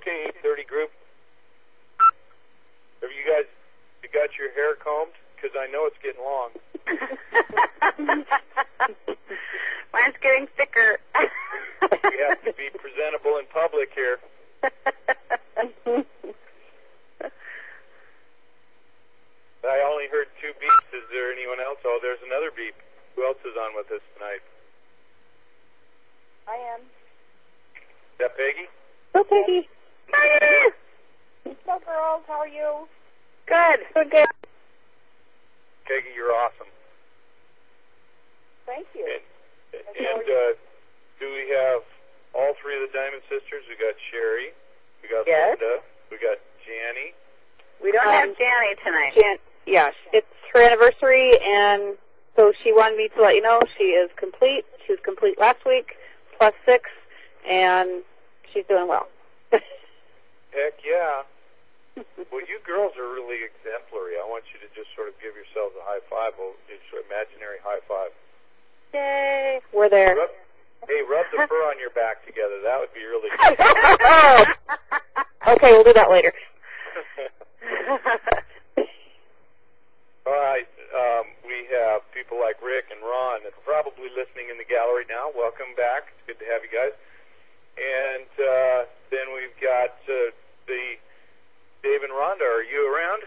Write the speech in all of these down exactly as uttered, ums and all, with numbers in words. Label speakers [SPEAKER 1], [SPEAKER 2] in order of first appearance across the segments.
[SPEAKER 1] Okay, eight thirty group. Have you guys you got your hair combed? Because I know it's getting long.
[SPEAKER 2] Mine's getting thicker.
[SPEAKER 1] We have to be presentable in public here. I only heard two beeps. Is there anyone else? Oh, there's another beep. Who else is on with us tonight?
[SPEAKER 3] I am.
[SPEAKER 1] Is that Peggy?
[SPEAKER 2] Oh, Peggy. Peggy!
[SPEAKER 3] Hello, girls. How are you?
[SPEAKER 2] Good. Good, good.
[SPEAKER 1] Peggy, you're awesome.
[SPEAKER 3] Thank you.
[SPEAKER 1] And, and uh, do we have all three of the Diamond Sisters? We got Sherry. We got
[SPEAKER 2] Yes.
[SPEAKER 1] Linda. We got Janny.
[SPEAKER 2] We don't
[SPEAKER 4] Um,
[SPEAKER 2] have Janny tonight.
[SPEAKER 4] Jan, yeah, it's her anniversary, and so she wanted me to let you know she is complete. She was complete last week, plus six, and she's doing well.
[SPEAKER 1] Heck yeah. Well, you girls are really exemplary. I want you to just sort of give yourselves a high five, a sort of imaginary high five.
[SPEAKER 4] Yay, we're there.
[SPEAKER 1] Rub, hey, rub the fur on your back together. That would be really good.
[SPEAKER 4] Oh. Okay, we'll do that later.
[SPEAKER 1] All right. Um, we have people like Rick and Ron that are probably listening in the gallery now. Welcome back. It's good to have you guys. And uh, then we've got uh, the Dave and Rhonda. Are you around?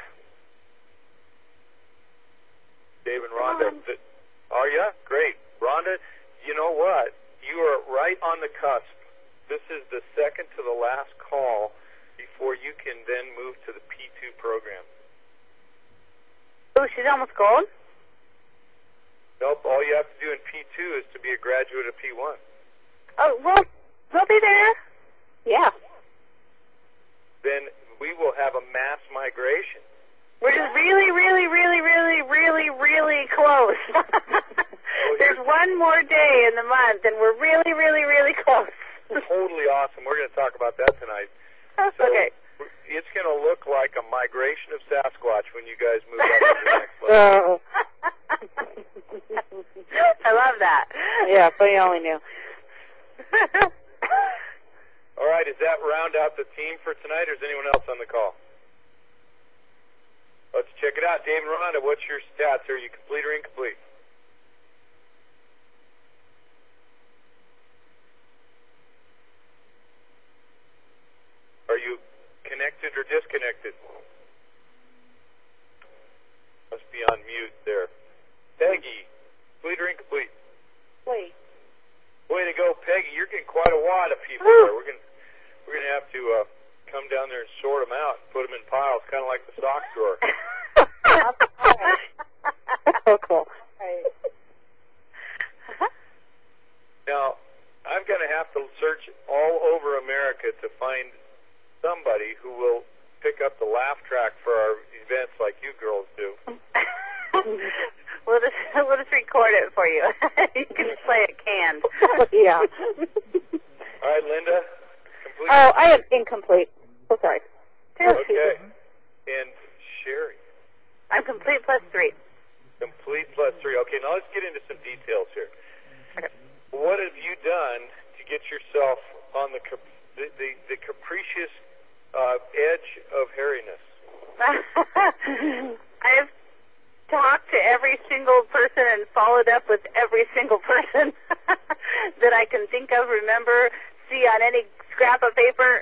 [SPEAKER 1] Dave and Rhonda.
[SPEAKER 3] Um.
[SPEAKER 1] The, are you? Great. Rhonda, you know what? You are right on the cusp. This is the second to the last call before you can then move to the P two program.
[SPEAKER 2] Oh, she's almost gold?
[SPEAKER 1] Nope, all you have to do in P two is to be a graduate of P one.
[SPEAKER 2] Oh, well, we'll be there.
[SPEAKER 4] Yeah.
[SPEAKER 1] Then we will have a mass migration.
[SPEAKER 2] We're just really, really, really, really, really, really close. There's one more day in the month, and we're really, really, really close.
[SPEAKER 1] Totally awesome. We're going to talk about that tonight. So
[SPEAKER 2] Okay.
[SPEAKER 1] it's going to look like a migration of Sasquatch when you guys move up to the next level.
[SPEAKER 4] Oh.
[SPEAKER 2] I love that.
[SPEAKER 4] Yeah, if we only knew.
[SPEAKER 1] All right, does that round out the team for tonight, or is anyone else on the call? Let's check it out. Dave and Rhonda, what's your stats? Are you complete or incomplete? Are you connected or disconnected? Must be on mute there. Peggy, complete or incomplete?
[SPEAKER 3] Wait.
[SPEAKER 1] Way to go, Peggy. You're getting quite a wad of people there. We're going we're gonna have to uh, come down there and sort them out and put them in piles, kind of like the sock drawer.
[SPEAKER 4] So cool.
[SPEAKER 3] Right.
[SPEAKER 1] Now, I'm going to have to search all over America to find somebody who will pick up the laugh track for our events like you girls do.
[SPEAKER 2] We'll just, we'll just record it for you. You can just play it canned.
[SPEAKER 4] Yeah.
[SPEAKER 1] All right, Linda, complete?
[SPEAKER 4] Oh, I am incomplete. So sorry.
[SPEAKER 1] Okay. And Sherry,
[SPEAKER 2] I'm complete plus three.
[SPEAKER 1] complete plus three. Okay, now let's get into some details here.
[SPEAKER 2] Okay.
[SPEAKER 1] What have you done to get yourself on the cap- the, the, the capricious uh, edge of hairiness?
[SPEAKER 2] I've talked to every single person and followed up with every single person that I can think of, remember, see on any scrap of paper.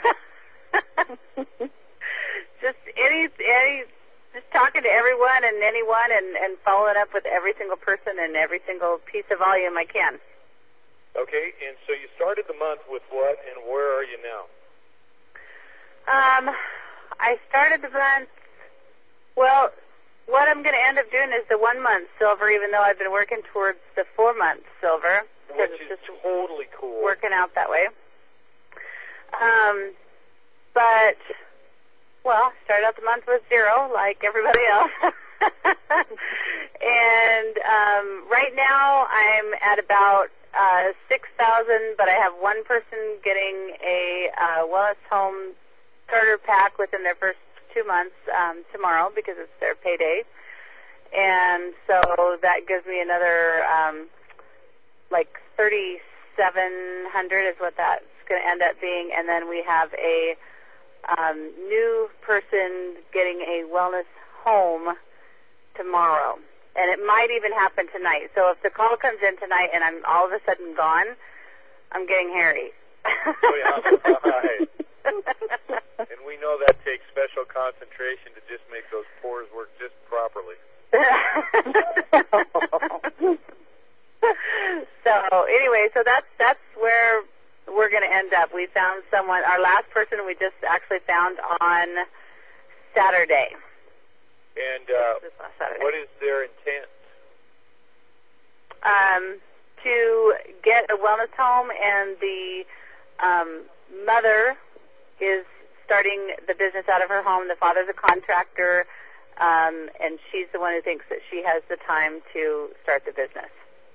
[SPEAKER 2] Just any, any, just talking to everyone and anyone and, and following up with every single person and every single piece of volume I can.
[SPEAKER 1] Okay, and so you started the month with what, and where are you now?
[SPEAKER 2] Um, I started the month, well, what I'm going to end up doing is the one month silver, even though I've been working towards the four month silver.
[SPEAKER 1] Which
[SPEAKER 2] it's
[SPEAKER 1] is
[SPEAKER 2] just
[SPEAKER 1] totally cool.
[SPEAKER 2] working out that way. Um, but, well, started out the month with zero, like everybody else. And um, right now I'm at about uh, six thousand, but I have one person getting a uh, Wellness Home starter pack within their first two months um, tomorrow because it's their payday. And so that gives me another, um, like thirty-seven hundred is what that's going to end up being, and then we have a um, new person getting a wellness home tomorrow. And it might even happen tonight. So if the call comes in tonight and I'm all of a sudden gone, I'm getting hairy.
[SPEAKER 1] Oh, yeah, right. And we know that takes special concentration to just make those pores work just properly.
[SPEAKER 2] So anyway, so that's that's where we're going to end up. We found someone, our last person we just actually found on Saturday.
[SPEAKER 1] And uh,
[SPEAKER 2] This last Saturday.
[SPEAKER 1] what is their intent?
[SPEAKER 2] Um, to get a wellness home, and the um, mother is starting the business out of her home. The father's a contractor, um, and she's the one who thinks that she has the time to start the business.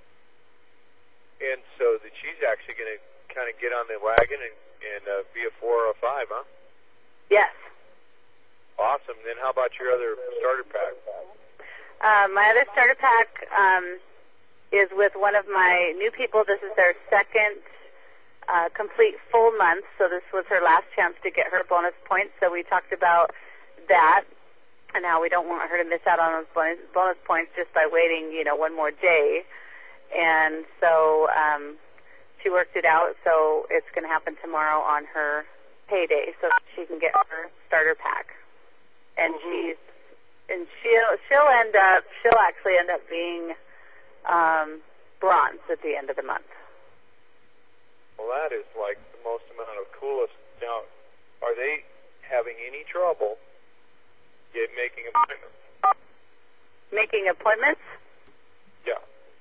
[SPEAKER 1] And so that she's actually going to kind of get on the wagon and, and uh, be a four or a five, huh?
[SPEAKER 2] Yes.
[SPEAKER 1] Awesome. Then how about your other starter pack?
[SPEAKER 2] Uh, my other starter pack um, is with one of my new people. This is their second uh, complete full month, so this was her last chance to get her bonus points. So we talked about that and how we don't want her to miss out on those bonus, bonus points just by waiting, you know, one more day. And so um, she worked it out, so it's going to happen tomorrow on her payday, so she can get her starter pack. And
[SPEAKER 1] Mm-hmm.
[SPEAKER 2] she's and she'll she'll end up she'll actually end up being um, bronze at the end of the month.
[SPEAKER 1] Well, that is like the most amount of coolest. Now, are they having any trouble get making appointments?
[SPEAKER 2] Making appointments?
[SPEAKER 1] Yeah.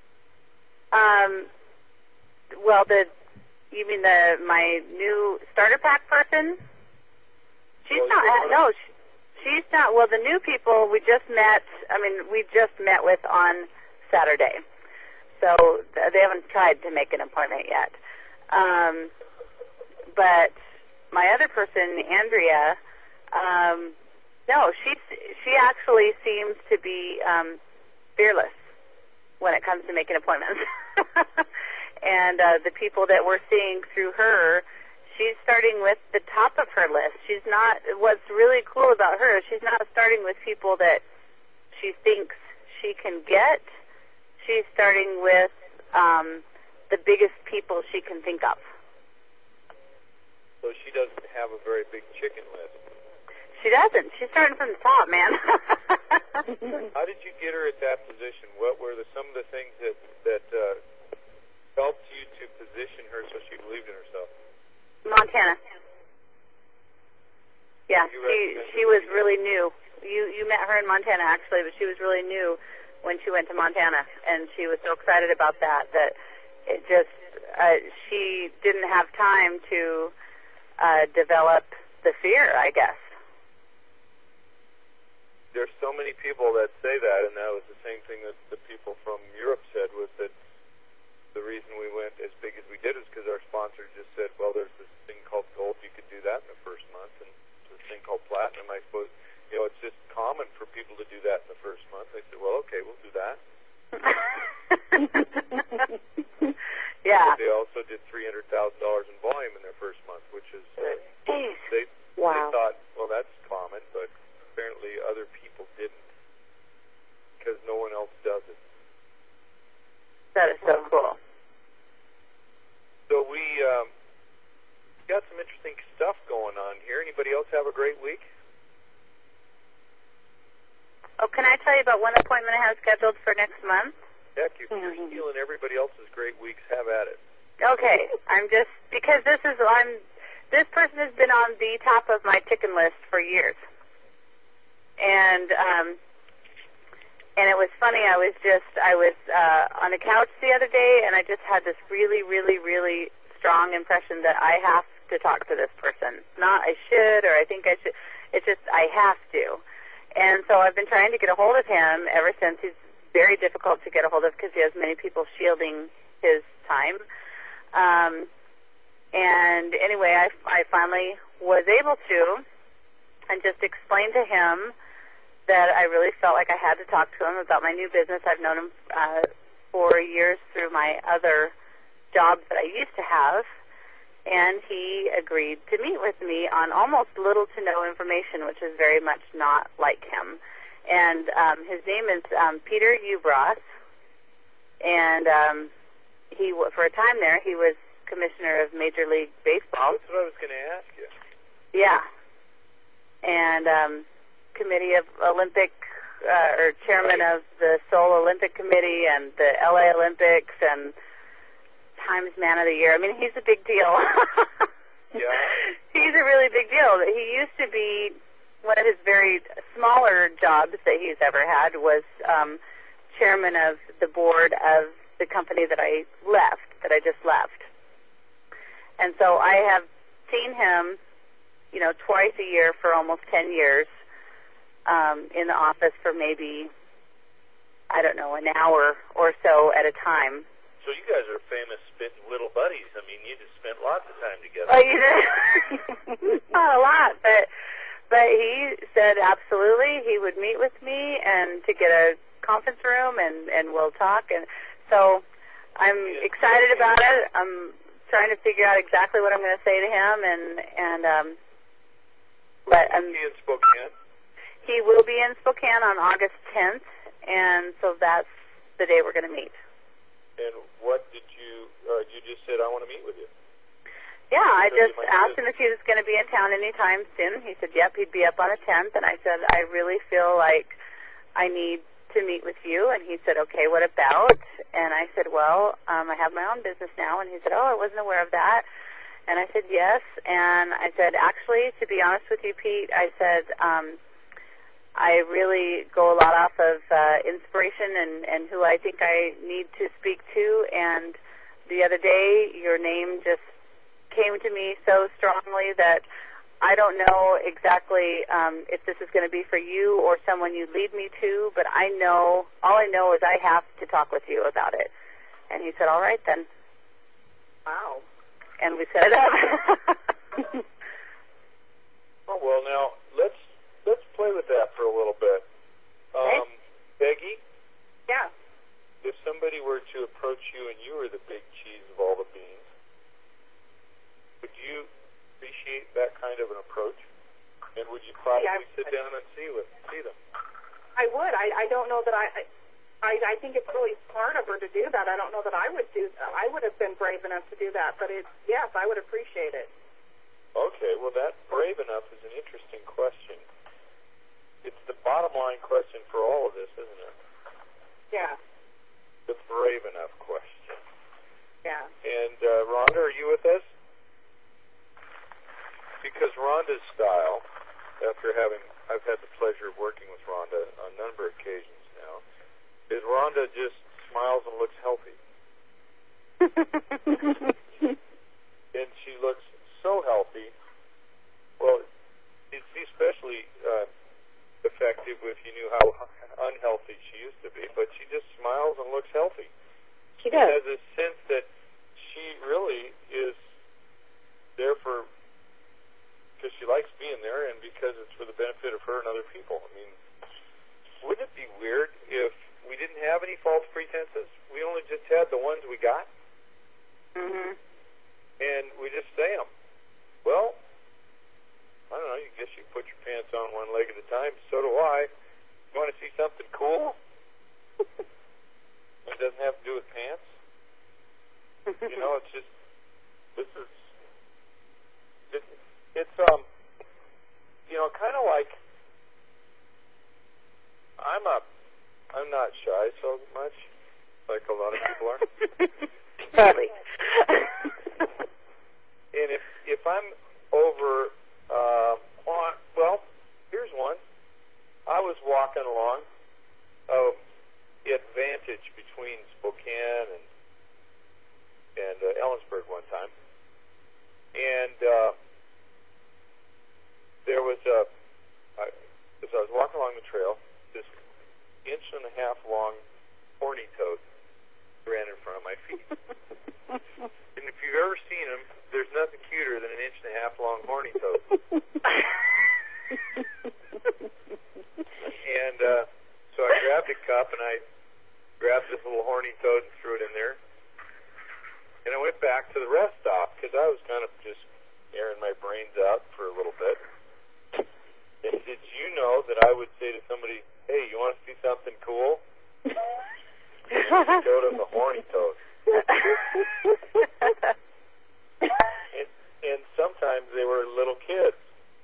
[SPEAKER 2] Um. Well, the you mean the my new starter pack person? She's
[SPEAKER 1] Well,
[SPEAKER 2] not.
[SPEAKER 1] you know
[SPEAKER 2] No, she, she's not. Well, the new people we just met. I mean, we just met with on Saturday, so th- they haven't tried to make an appointment yet. Um, but my other person, Andrea, um, no, she's she actually seems to be um, fearless when it comes to making appointments. And uh, the people that we're seeing through her, she's starting with the top of her list. She's not, what's really cool about her, she's not starting with people that she thinks she can get. She's starting with um, the biggest people she can think of.
[SPEAKER 1] So she doesn't have a very big chicken list.
[SPEAKER 2] She doesn't. She's starting from the top, man.
[SPEAKER 1] How did you get her at that position? What were the, some of the things that, that uh, helped you to position her so she believed in herself?
[SPEAKER 2] Montana. Yeah,
[SPEAKER 1] You
[SPEAKER 2] she
[SPEAKER 1] recommend
[SPEAKER 2] she
[SPEAKER 1] her
[SPEAKER 2] was
[SPEAKER 1] to
[SPEAKER 2] really new. You you met her in Montana actually, but she was really new when she went to Montana, and she was so excited about that that it just uh, she didn't have time to uh, develop the fear, I guess.
[SPEAKER 1] There's so many people that say that, and that was the same thing that the people from Europe said, was that the reason we went as big as we did is because our sponsor just said, well, there's this thing called gold, you could do that in the first month, and this thing called platinum, I suppose, you know, it's just common for people to do that in the first month. I said, well, okay, we'll do that.
[SPEAKER 2] Yeah.
[SPEAKER 1] But they also did three hundred thousand dollars in volume in their first month, which is, uh,
[SPEAKER 2] Jeez.
[SPEAKER 1] they,
[SPEAKER 4] Wow.
[SPEAKER 1] they thought, well, that's common, but apparently other people didn't, because no one else does it.
[SPEAKER 2] That is so cool.
[SPEAKER 1] So we um, got some interesting stuff going on here. Anybody else have a great week?
[SPEAKER 2] Oh, can I tell you about one appointment I have scheduled for next month?
[SPEAKER 1] Heck, if you're
[SPEAKER 2] Mm-hmm.
[SPEAKER 1] stealing everybody else's great weeks, have at it.
[SPEAKER 2] Okay, I'm just because this is I'm this person has been on the top of my chicken list for years, and um, and it was funny. I was just I was uh, on a couch the other day, and I just had this really, really, really strong impression that I have to talk to this person. Not I should or I think I should. It's just I have to, and so I've been trying to get a hold of him ever since. He's very difficult to get a hold of because he has many people shielding his time. Um, and anyway, I, I finally was able to and just explained to him that I really felt like I had to talk to him about my new business. I've known him uh, for years through my other jobs that I used to have. and he agreed to meet with me on almost little to no information, which is very much not like him. And um, his name is um, Peter Ubross, and um, he for a time there he was commissioner of Major League Baseball.
[SPEAKER 1] That's what I was going to ask you.
[SPEAKER 2] Yeah, and um, committee of Olympic uh, or chairman
[SPEAKER 1] Right.
[SPEAKER 2] of the Seoul Olympic Committee and the L A Olympics and Times Man of the Year. I mean, he's a big deal.
[SPEAKER 1] Yeah.
[SPEAKER 2] He's a really big deal. He used to be, one of his very smaller jobs that he's ever had was um, chairman of the board of the company that I left, that I just left. And so I have seen him, you know, twice a year for almost ten years um, in the office for maybe, I don't know, an hour or so at a time.
[SPEAKER 1] So you guys are famous spitting little buddies. I mean, you just spent lots of time together.
[SPEAKER 2] Well, you did. Not a lot, but but he said absolutely he would meet with me and to get a conference room and and we'll talk. And so I'm excited about it. I'm trying to figure out exactly what I'm going to say to him, and and um, but I'm.
[SPEAKER 1] Is he in Spokane?
[SPEAKER 2] He will be in Spokane on August tenth, and so that's the day we're going to meet.
[SPEAKER 1] And what did you? Uh, you just said I want to meet with you.
[SPEAKER 2] Yeah, I
[SPEAKER 1] So you
[SPEAKER 2] just
[SPEAKER 1] might
[SPEAKER 2] asked
[SPEAKER 1] visit.
[SPEAKER 2] him if he was going to be in town anytime soon. He said, yep, he'd be up on the tenth. And I said, I really feel like I need to meet with you. And he said, okay, what about? And I said, well, um, I have my own business now. And he said, oh, I wasn't aware of that. And I said, yes. And I said, actually, to be honest with you, Pete, I said, um, I really go a lot off of uh, inspiration and, and who I think I need to speak to. And the other day, your name just came to me so strongly that I don't know exactly um, if this is going to be for you or someone you lead me to, but I know, all I know is I have to talk with you about it. And he said, all right then.
[SPEAKER 3] Wow.
[SPEAKER 2] And we set it up.
[SPEAKER 1] Oh well, now let's let's play with that for a little bit. Um, Peggy,
[SPEAKER 3] Yeah.
[SPEAKER 1] if somebody were to approach you and you were the big cheese of all the beans, would you appreciate that kind of an approach? And would you probably
[SPEAKER 3] Yeah, I
[SPEAKER 1] sit
[SPEAKER 3] would.
[SPEAKER 1] down and see with see them?
[SPEAKER 3] I would. I, I don't know that I, I I think it's really smart of her to do that. I don't know that I would do I would have been brave enough to do that, but it yes, I would appreciate it.
[SPEAKER 1] Okay, well that brave enough is an interesting question. It's the bottom line question for all of this, isn't it?
[SPEAKER 3] Yeah.
[SPEAKER 1] The brave enough question.
[SPEAKER 3] Yeah.
[SPEAKER 1] And uh, Rhonda, are you with us? Because Rhonda's style, after having, I've had the pleasure of working with Rhonda on a number of occasions now, is Rhonda just smiles and looks healthy. And she looks so healthy. Well, it's especially uh, effective if you knew how unhealthy she used to be, but she just smiles and looks healthy.
[SPEAKER 4] She
[SPEAKER 1] She
[SPEAKER 4] does.
[SPEAKER 1] has a sense that she really is there for, because she likes being there and because it's for the benefit of her and other people. I mean, wouldn't it be weird if we didn't have any false pretenses? We only just had the ones we got,
[SPEAKER 2] Mm-hmm.
[SPEAKER 1] and we just say them. Well, I don't know, you guess you put your pants on one leg at a time. So do I. You want to see something cool? It doesn't have to do with pants. You know, it's just, this is, it, it's, um, you know, kind of like, I'm a, I'm not shy so much, like a lot of people are.
[SPEAKER 2] Probably.
[SPEAKER 1] And if, if I'm over, uh, on, well, here's one. I was walking along uh, at Vantage between Spokane and and uh, Ellensburg one time, and uh, there was a, I, as I was walking along the trail, this inch and a half long horny toad ran in front of my feet. And if you've ever seen them, there's nothing cuter than an inch and a half long horny toad. little kids.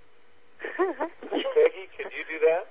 [SPEAKER 1] Peggy, could you do that?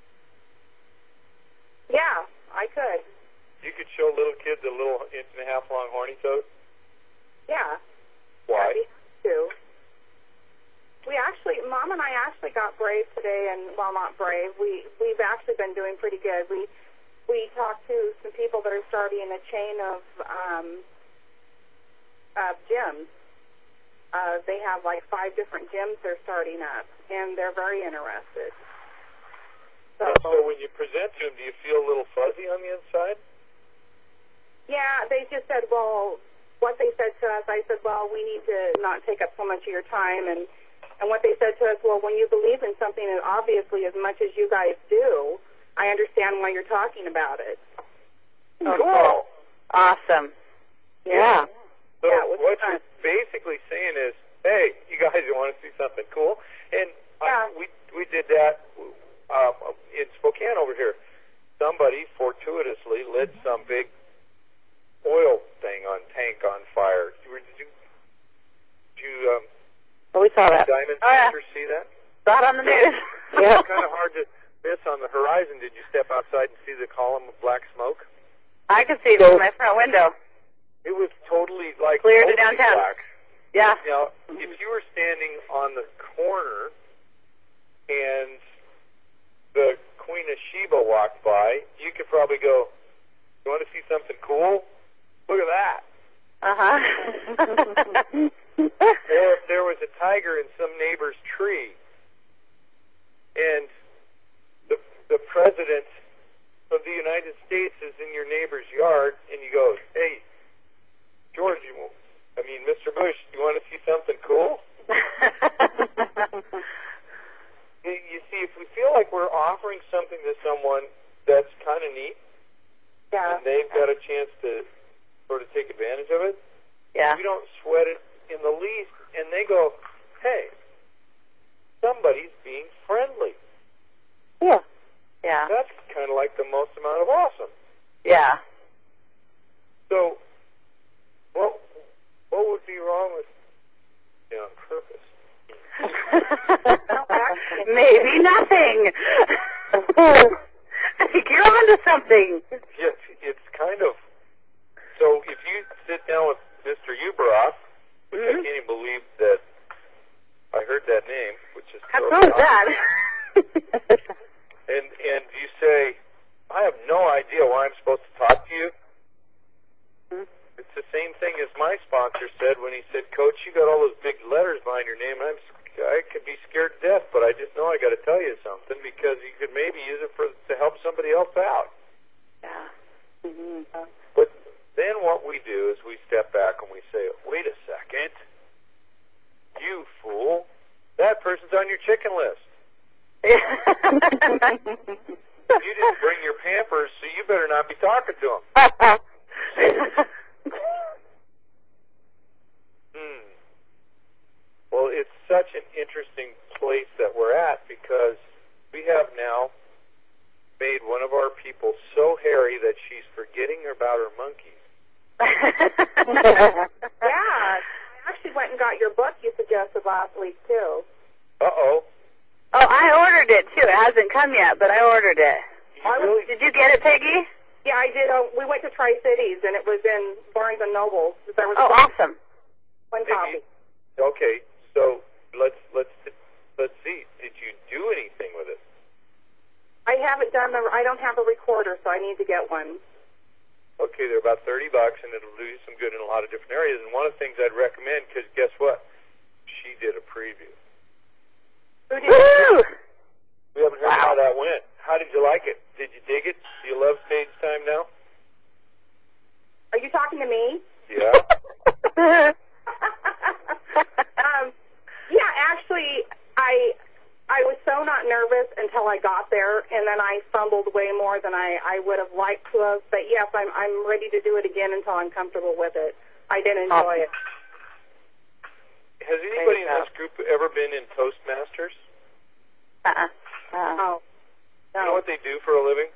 [SPEAKER 3] Yeah, I could.
[SPEAKER 1] You could show little kids a little inch and a half long horny toad?
[SPEAKER 3] Yeah.
[SPEAKER 1] Why?
[SPEAKER 3] Yeah, we have to. We actually, Mom and I actually got brave today, and well, not brave. We we've actually been doing pretty good. We we talked to some people that are starting a chain of um, of gyms. Uh, they have like five different gyms they're starting up, and they're very interested. So,
[SPEAKER 1] So when you present to them, do you feel a little fuzzy on the inside?
[SPEAKER 3] yeah, they just said, well, what they said to us, I said, well, we need to not take up so much of your time, and and what they said to us, well, when you believe in something, and obviously as much as you guys do, I understand why you're talking about it.
[SPEAKER 2] Oh, cool. Awesome. Yeah.
[SPEAKER 1] So
[SPEAKER 3] Yeah, it was
[SPEAKER 1] what
[SPEAKER 3] fun.
[SPEAKER 1] you're basically saying is, hey, you guys want to see something cool? And
[SPEAKER 3] Yeah.
[SPEAKER 1] I, we we did that um, in Spokane over here. Somebody fortuitously lit some big oil thing on tank on fire. Did you did you, did you um,
[SPEAKER 2] Well, we saw that.
[SPEAKER 1] Diamond
[SPEAKER 2] Oh, yeah.
[SPEAKER 1] Sisters see that?
[SPEAKER 2] Saw it on the news.
[SPEAKER 1] It's kind of hard to miss on the horizon. Did you step outside and see the column of black smoke?
[SPEAKER 2] I could see it from my front window.
[SPEAKER 1] It was totally like
[SPEAKER 2] Clear to
[SPEAKER 1] totally
[SPEAKER 2] downtown.
[SPEAKER 1] black.
[SPEAKER 2] Yeah.
[SPEAKER 1] Now, if you were standing on the corner and the Queen of Sheba walked by, you could probably go, you want to see something cool? Look at that.
[SPEAKER 2] Uh-huh.
[SPEAKER 1] Or if there was a tiger in some neighbor's tree and the, the president of the United States is in your neighbor's yard and you go, hey, George, you, I mean, Mister Bush, you want to see something cool? You, you see, if we feel like we're offering something to someone that's kind of neat,
[SPEAKER 3] Yeah.
[SPEAKER 1] and they've got a chance to sort of take advantage of it,
[SPEAKER 2] Yeah.
[SPEAKER 1] we don't sweat it in the least, and they go, hey, somebody's being friendly.
[SPEAKER 2] Yeah. Yeah.
[SPEAKER 1] That's kind of like the most amount of awesome.
[SPEAKER 2] Yeah.
[SPEAKER 1] So, what what would be wrong with it on purpose?
[SPEAKER 2] Maybe nothing. I think you're onto something.
[SPEAKER 1] Yes, it's kind of. So if you sit down with Mister Uberoff, which I
[SPEAKER 2] Mhm.
[SPEAKER 1] can't even believe that I heard that name, which is
[SPEAKER 2] How
[SPEAKER 1] totally
[SPEAKER 2] cool is
[SPEAKER 1] awesome.
[SPEAKER 2] that?
[SPEAKER 1] And and you say, I have no idea why I'm supposed to talk to you.
[SPEAKER 2] Mhm.
[SPEAKER 1] It's the same thing as my sponsor said when he said, Coach, you got all those big letters behind your name. I'm I could be scared to death, but I just know I got to tell you something because you could maybe use it for to help somebody else out.
[SPEAKER 2] Yeah. Mm-hmm.
[SPEAKER 1] But then what we do is we step back and we say, wait a second, you fool, that person's on your chicken list. You didn't bring your Pampers, so you better not be talking to them. Hmm. Well, it's such an interesting place that we're at because we have now made one of our people so hairy that she's forgetting about her monkeys.
[SPEAKER 3] Yeah. I actually went and got your book you suggested last week, too.
[SPEAKER 1] Uh-oh.
[SPEAKER 2] Oh, I ordered it too. It hasn't come yet, but I ordered it.
[SPEAKER 1] You really?
[SPEAKER 2] Did you get it, Peggy?
[SPEAKER 3] Yeah, I did. Uh, we went to Tri-Cities, and it was in Barnes and Noble. There was
[SPEAKER 2] Oh,
[SPEAKER 3] one,
[SPEAKER 2] awesome.
[SPEAKER 3] one
[SPEAKER 1] Maybe-
[SPEAKER 3] copy.
[SPEAKER 1] Okay, so let's let's let's see. Did you do anything with it?
[SPEAKER 3] I haven't done the. I don't have a recorder, so I need to get one.
[SPEAKER 1] Okay, they're about thirty bucks, and it'll do you some good in a lot of different areas. And one of the things I'd recommend, because guess what? She did a preview.
[SPEAKER 3] Who did?
[SPEAKER 2] Woo!
[SPEAKER 1] We haven't heard
[SPEAKER 2] Wow.
[SPEAKER 1] how that went. How did you like it? Did you dig it? Do you love stage time now?
[SPEAKER 3] Are you talking to me?
[SPEAKER 1] Yeah.
[SPEAKER 3] um, yeah, actually, I I was so not nervous until I got there, and then I fumbled way more than I, I would have liked to have. But yes, I'm I'm ready to do it again until I'm comfortable with it. I did enjoy it.
[SPEAKER 1] Has anybody in this group ever been in Toastmasters?
[SPEAKER 2] Uh-uh. Uh-uh.
[SPEAKER 3] Oh,
[SPEAKER 1] You know
[SPEAKER 3] no.
[SPEAKER 1] what they do for a living?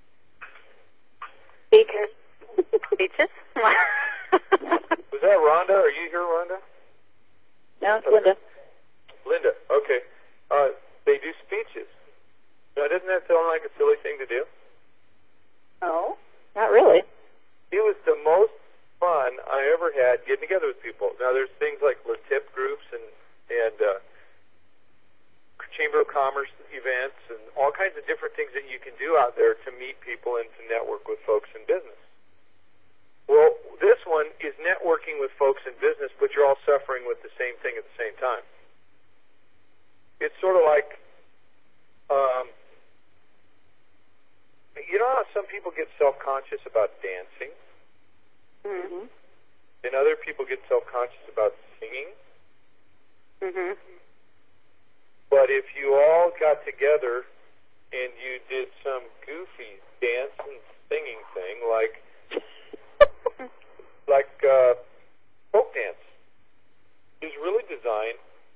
[SPEAKER 2] Speakers. Speeches?
[SPEAKER 1] Was that Rhonda? Are you here, Rhonda?
[SPEAKER 2] No, it's Linda.
[SPEAKER 1] Linda, Chamber of Commerce events and all kinds of different things that you can do out there to meet people and to network with folks in business. Well, this one is networking with folks in business, but you're all suffering with the same thing at the same time. It's sort of like, um, you know how some people get self-conscious about dancing?
[SPEAKER 4] Mm-hmm.
[SPEAKER 1] And other people get self-conscious about singing?
[SPEAKER 4] Mm-hmm.
[SPEAKER 1] But if you all got together and you did some goofy dance and singing thing like like uh, folk dance, is really designed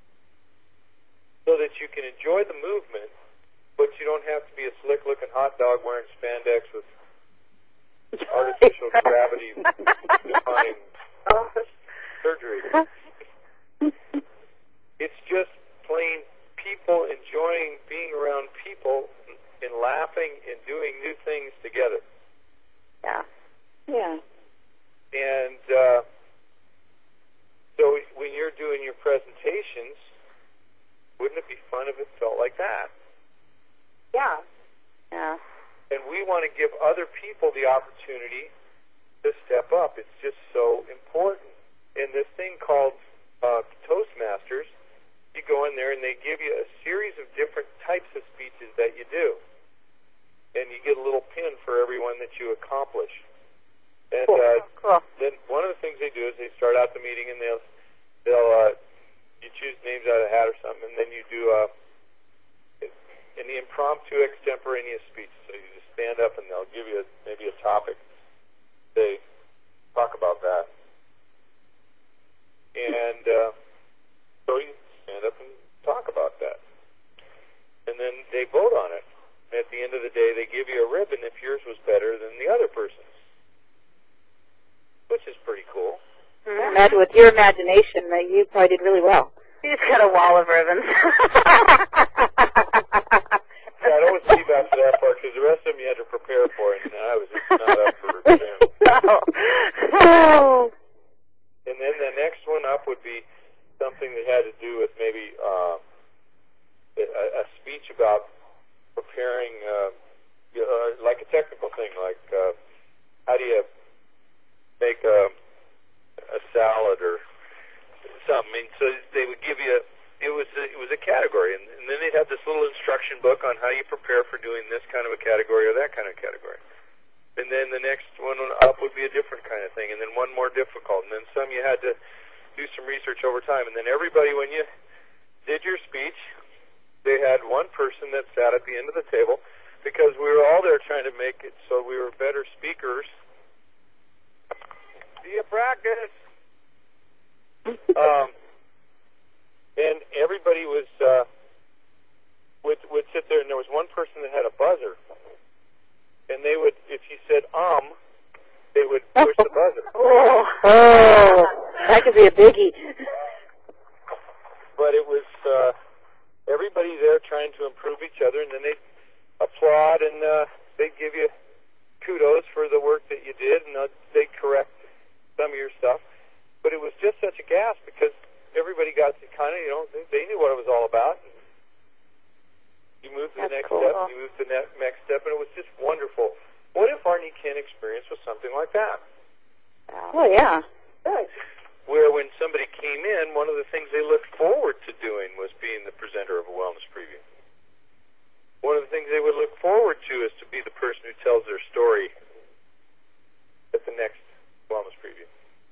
[SPEAKER 1] so that you can enjoy the movement, but you don't have to be a slick-looking hot dog wearing spandex with artificial gravity defying surgery. It's just plain people enjoying being around people and laughing and doing new things together.
[SPEAKER 4] Yeah. Yeah.
[SPEAKER 1] And uh, so when you're doing your presentations, wouldn't it be fun if it felt like that?
[SPEAKER 3] Yeah.
[SPEAKER 4] Yeah.
[SPEAKER 1] And we want to give other people the opportunity to step up. It's just so important. And this thing called uh, Toastmasters, you go in there and they give you a series of different types of speeches that you do. And you get a little pin for every one that you accomplish. And
[SPEAKER 4] Cool.
[SPEAKER 1] uh,
[SPEAKER 4] Cool.
[SPEAKER 1] then one of the things they do is they start out the meeting and they'll they'll uh, you choose names out of the hat or something, and then you do uh, an impromptu extemporaneous speech. So you just stand up and they'll give you a, maybe a topic. They talk about that, and uh, so you stand up and talk about that, and then they vote on it. And at the end of the day, they give you a ribbon if yours was better than the other person's, which is pretty cool.
[SPEAKER 4] Mm-hmm. Imagine with your imagination that you probably did really well.
[SPEAKER 2] You just got a wall of ribbons.
[SPEAKER 1] Yeah, I don't want to leave after that part because the rest of them you had to prepare for, and I was just not up for them.
[SPEAKER 4] Oh.
[SPEAKER 1] And then the next one up would be something that had to do with maybe uh, a, a speech about preparing, uh, you know, like a technical thing, like uh, how do you make a, a salad or something. And so they would give you a, it was a, it was a category, and, and then they'd have this little instruction book on how you prepare for doing this kind of a category or that kind of category. And then the next one up would be a different kind of thing, and then one more difficult, and then some you had to do some research over time. And then everybody, when you did your speech, they had one person that sat at the end of the table because we were all there trying to make it so we were better speakers. Do you practice? um, and everybody was uh, would would sit there, and there was one person that had a buzzer, and they would, if you said um, they would push the buzzer.
[SPEAKER 4] Oh, oh, that could be a biggie.
[SPEAKER 1] But it was uh, everybody there trying to improve each other, and then they'd applaud, and uh, they'd give you kudos for the work that you did, and they'd correct some of your stuff. But it was just such a gas because everybody got to kind of, you know, they, they knew what it was all about. You moved to the
[SPEAKER 4] That's
[SPEAKER 1] next
[SPEAKER 4] cool.
[SPEAKER 1] step, you moved to the ne- next step, and it was just wonderful. What if our Nikan experience was something like that?
[SPEAKER 4] Oh, yeah.
[SPEAKER 1] Where when somebody came in, one of the things they looked forward to doing was being the presenter of a wellness preview. One of the things they would look forward to is to be the person who tells their story at the next wellness preview.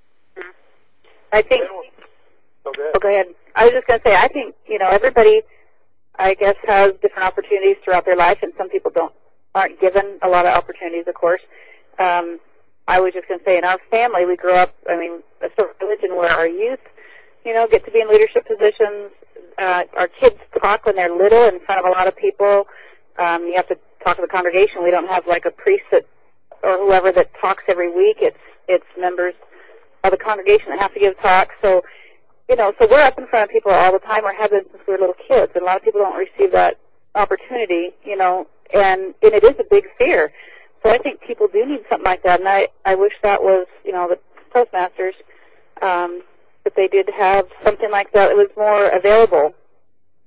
[SPEAKER 4] I think...
[SPEAKER 1] Oh, go ahead.
[SPEAKER 4] Oh, go ahead. I was just going to say, I think, you know, everybody, I guess, has different opportunities throughout their life, and some people don't aren't given a lot of opportunities, of course. Um, I was just going to say, in our family, we grew up, I mean, a sort of religion where our youth, you know, get to be in leadership positions. Uh, our kids talk when they're little in front of a lot of people. Um, you have to talk to the congregation. We don't have, like, a priest that, or whoever that talks every week. It's it's members of the congregation that have to give talks. So, you know, so we're up in front of people all the time. Or have been since we were little kids, and a lot of people don't receive that opportunity, you know, and, and it is a big fear. So I think people do need something like that, and I, I wish that was, you know, the Toastmasters, um, that they did have something like that that was more available to people.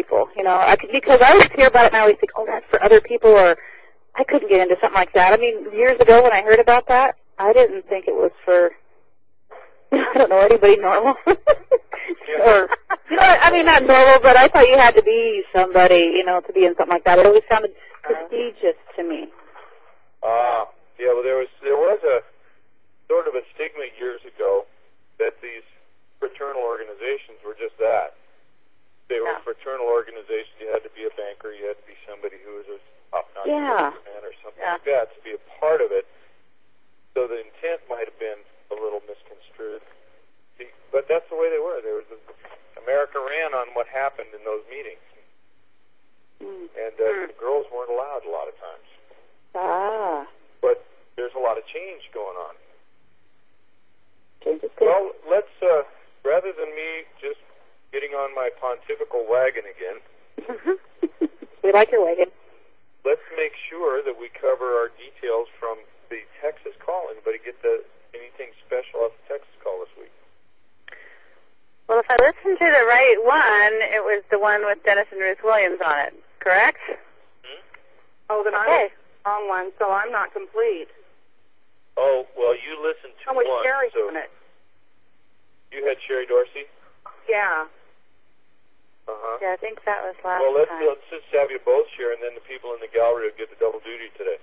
[SPEAKER 4] people. You know, I could, because I always hear about it and I always think, oh, that's for other people, or I couldn't get into something like that. I mean, years ago when I heard about that, I didn't think it was for, I don't know, anybody normal. Or, you know, I mean, not normal, but I thought you had to be somebody, you know, to be in something like that. It always sounded prestigious to me.
[SPEAKER 1] Ah, uh, yeah, well, there was, there was a sort of a stigma years ago that these fraternal organizations were just that. They were
[SPEAKER 4] Yeah.
[SPEAKER 1] fraternal organizations. You had to be a banker. You had to be somebody who was a top-notch
[SPEAKER 4] Yeah.
[SPEAKER 1] man or something
[SPEAKER 4] Yeah.
[SPEAKER 1] like that to be a part of it. So the intent might have been a little misconstrued. But that's the way they were. There was a, America ran on what happened in those meetings.
[SPEAKER 4] Mm.
[SPEAKER 1] And uh,
[SPEAKER 4] Mm.
[SPEAKER 1] the girls weren't allowed a lot of times.
[SPEAKER 4] Ah.
[SPEAKER 1] But there's a lot of change going on.
[SPEAKER 4] Change is good.
[SPEAKER 1] Well, let's, uh, rather than me just getting on my pontifical wagon again,
[SPEAKER 4] We like your wagon.
[SPEAKER 1] let's make sure that we cover our details from the Texas call. Anybody get the, anything special off the Texas call this week?
[SPEAKER 2] Well, if I listened to the right one, it was the one with Dennis and Ruth Williams on it, correct?
[SPEAKER 1] Hmm?
[SPEAKER 3] Oh, then
[SPEAKER 2] Okay.
[SPEAKER 3] I'm the wrong one, so I'm not complete.
[SPEAKER 1] Oh, well, you listened to
[SPEAKER 3] Oh, with
[SPEAKER 1] one.
[SPEAKER 3] Sherry
[SPEAKER 1] So
[SPEAKER 3] on it.
[SPEAKER 1] you had Sherry Dorsey?
[SPEAKER 3] Yeah.
[SPEAKER 1] Uh-huh.
[SPEAKER 2] Yeah, I think that was last
[SPEAKER 1] Well, let's,
[SPEAKER 2] time.
[SPEAKER 1] let's just have you both share, and then the people in the gallery will get the double duty today.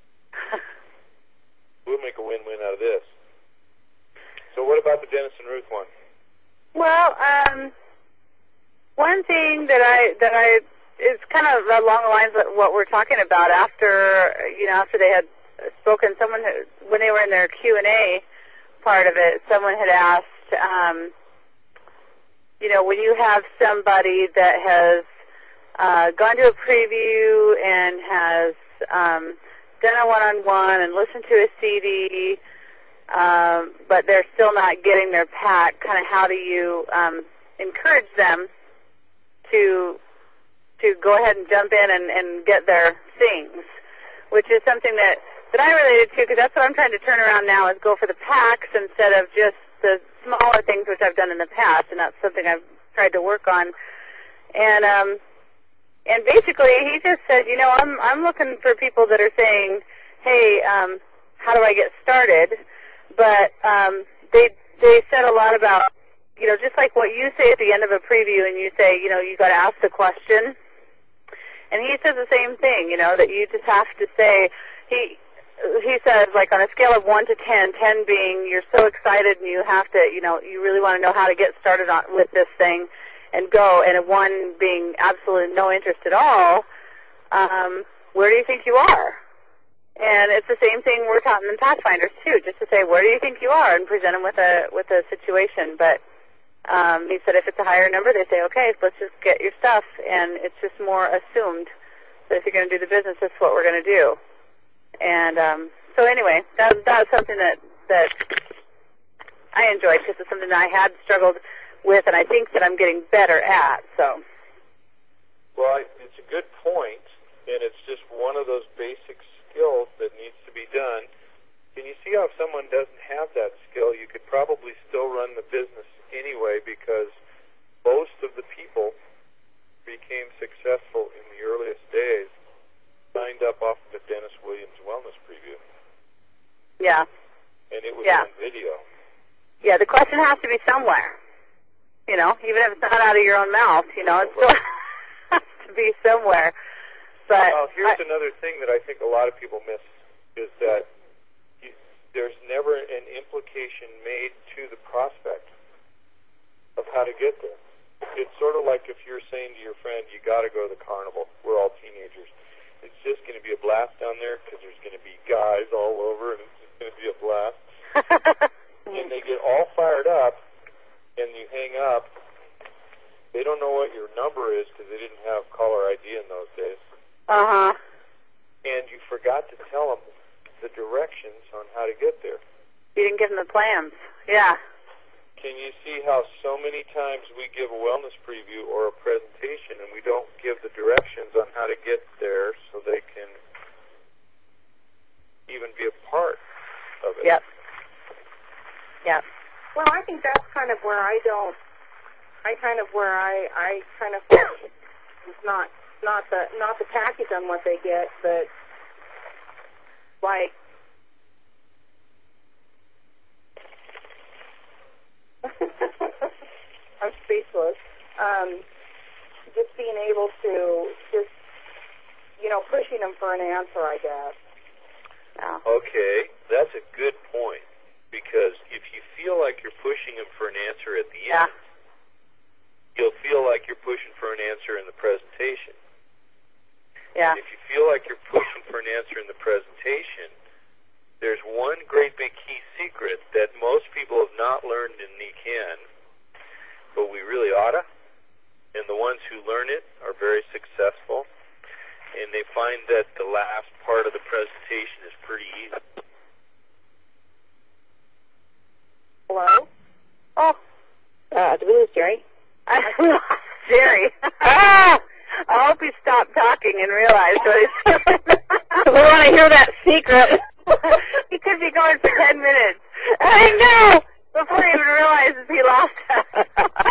[SPEAKER 1] We'll make a win-win out of this. So what about the Dennis and Ruth one?
[SPEAKER 2] Well, um, one thing that I that I is kind of along the lines of what we're talking about. After you know, after they had spoken, someone had, when they were in their Q and A part of it, someone had asked, um, you know, when you have somebody that has uh, gone to a preview and has um, done a one-on-one and listened to a C D. Um, but they're still not getting their pack. Kind of, how do you um, encourage them to to go ahead and jump in and, and get their things? Which is something that, that I related to, because that's what I'm trying to turn around now, is go for the packs instead of just the smaller things, which I've done in the past, and that's something I've tried to work on. And um, and basically, he just said, you know, I'm I'm looking for people that are saying, hey, um, how do I get started? But um, they they said a lot about, you know, just like what you say at the end of a preview, and you say, you know, you got to ask the question. And he says the same thing, you know, that you just have to say, he he says, like, on a scale of one to ten, ten being you're so excited and you have to, you know, you really want to know how to get started on with this thing and go, and a one being absolutely no interest at all, um, where do you think you are? And it's the same thing we're taught in Pathfinders too, just to say, where do you think you are, and present them with a with a situation. But um, he said if it's a higher number, they say, okay, let's just get your stuff, and it's just more assumed that if you're going to do the business, that's what we're going to do. And um, so anyway, that that's something that that I enjoyed, because it's something that I had struggled with, and I think that I'm getting better at. So.
[SPEAKER 1] Well, I, it's a good point, and it's just one of those basic skills that needs to be done. Can you see how if someone doesn't have that skill, you could probably still run the business anyway, because most of the people became successful in the earliest days signed up off of the Dennis Williams Wellness Preview.
[SPEAKER 2] Yeah.
[SPEAKER 1] And it was
[SPEAKER 2] Yeah.
[SPEAKER 1] on video.
[SPEAKER 2] Yeah, the question has to be somewhere. You know, even if it's not out of your own mouth, you know, it still has to be somewhere. But
[SPEAKER 1] Well, here's
[SPEAKER 2] I,
[SPEAKER 1] another thing that I think a lot of people miss, is that you, there's never an implication made to the prospect of how to get there. It's sort of like if you're saying to your friend, you got to go to the carnival. We're all teenagers. It's just going to be a blast down there because there's going to be guys all over, and it's just going to be a blast. And they get all fired up, and you hang up. They don't know what your number is because they didn't have caller I D in those days.
[SPEAKER 2] uh-huh.
[SPEAKER 1] And you forgot to tell them the directions on how to get there.
[SPEAKER 2] You didn't give them the plans. Yeah.
[SPEAKER 1] Can you see how so many times we give a wellness preview or a presentation and we don't give the directions on how to get there so they can even be a part of it?
[SPEAKER 2] Yep. Yep.
[SPEAKER 3] Well, I think that's kind of where I don't, I kind of where I, I kind of fall not not the not the package on what they get, but like I'm speechless. Um, just being able to just you know pushing them for an answer, I guess.
[SPEAKER 2] Yeah.
[SPEAKER 1] Okay, that's a good point, because if you feel like you're pushing them for an answer at the
[SPEAKER 2] Yeah.
[SPEAKER 1] end, you'll feel like you're pushing for an answer in the presentation.
[SPEAKER 2] Yeah.
[SPEAKER 1] If you feel like you're pushing for an answer in the presentation, there's one great big key secret that most people have not learned in N E C N, but we really oughta, and the ones who learn it are very successful, and they find that the last part of the presentation is pretty easy.
[SPEAKER 3] Hello?
[SPEAKER 4] Oh, uh, did we lose Jerry?
[SPEAKER 2] Jerry. Ah! I hope he stopped talking and realized what he's doing.
[SPEAKER 4] We want to hear that secret.
[SPEAKER 2] He could be going for ten minutes.
[SPEAKER 4] I know.
[SPEAKER 2] Before he even realizes he lost us.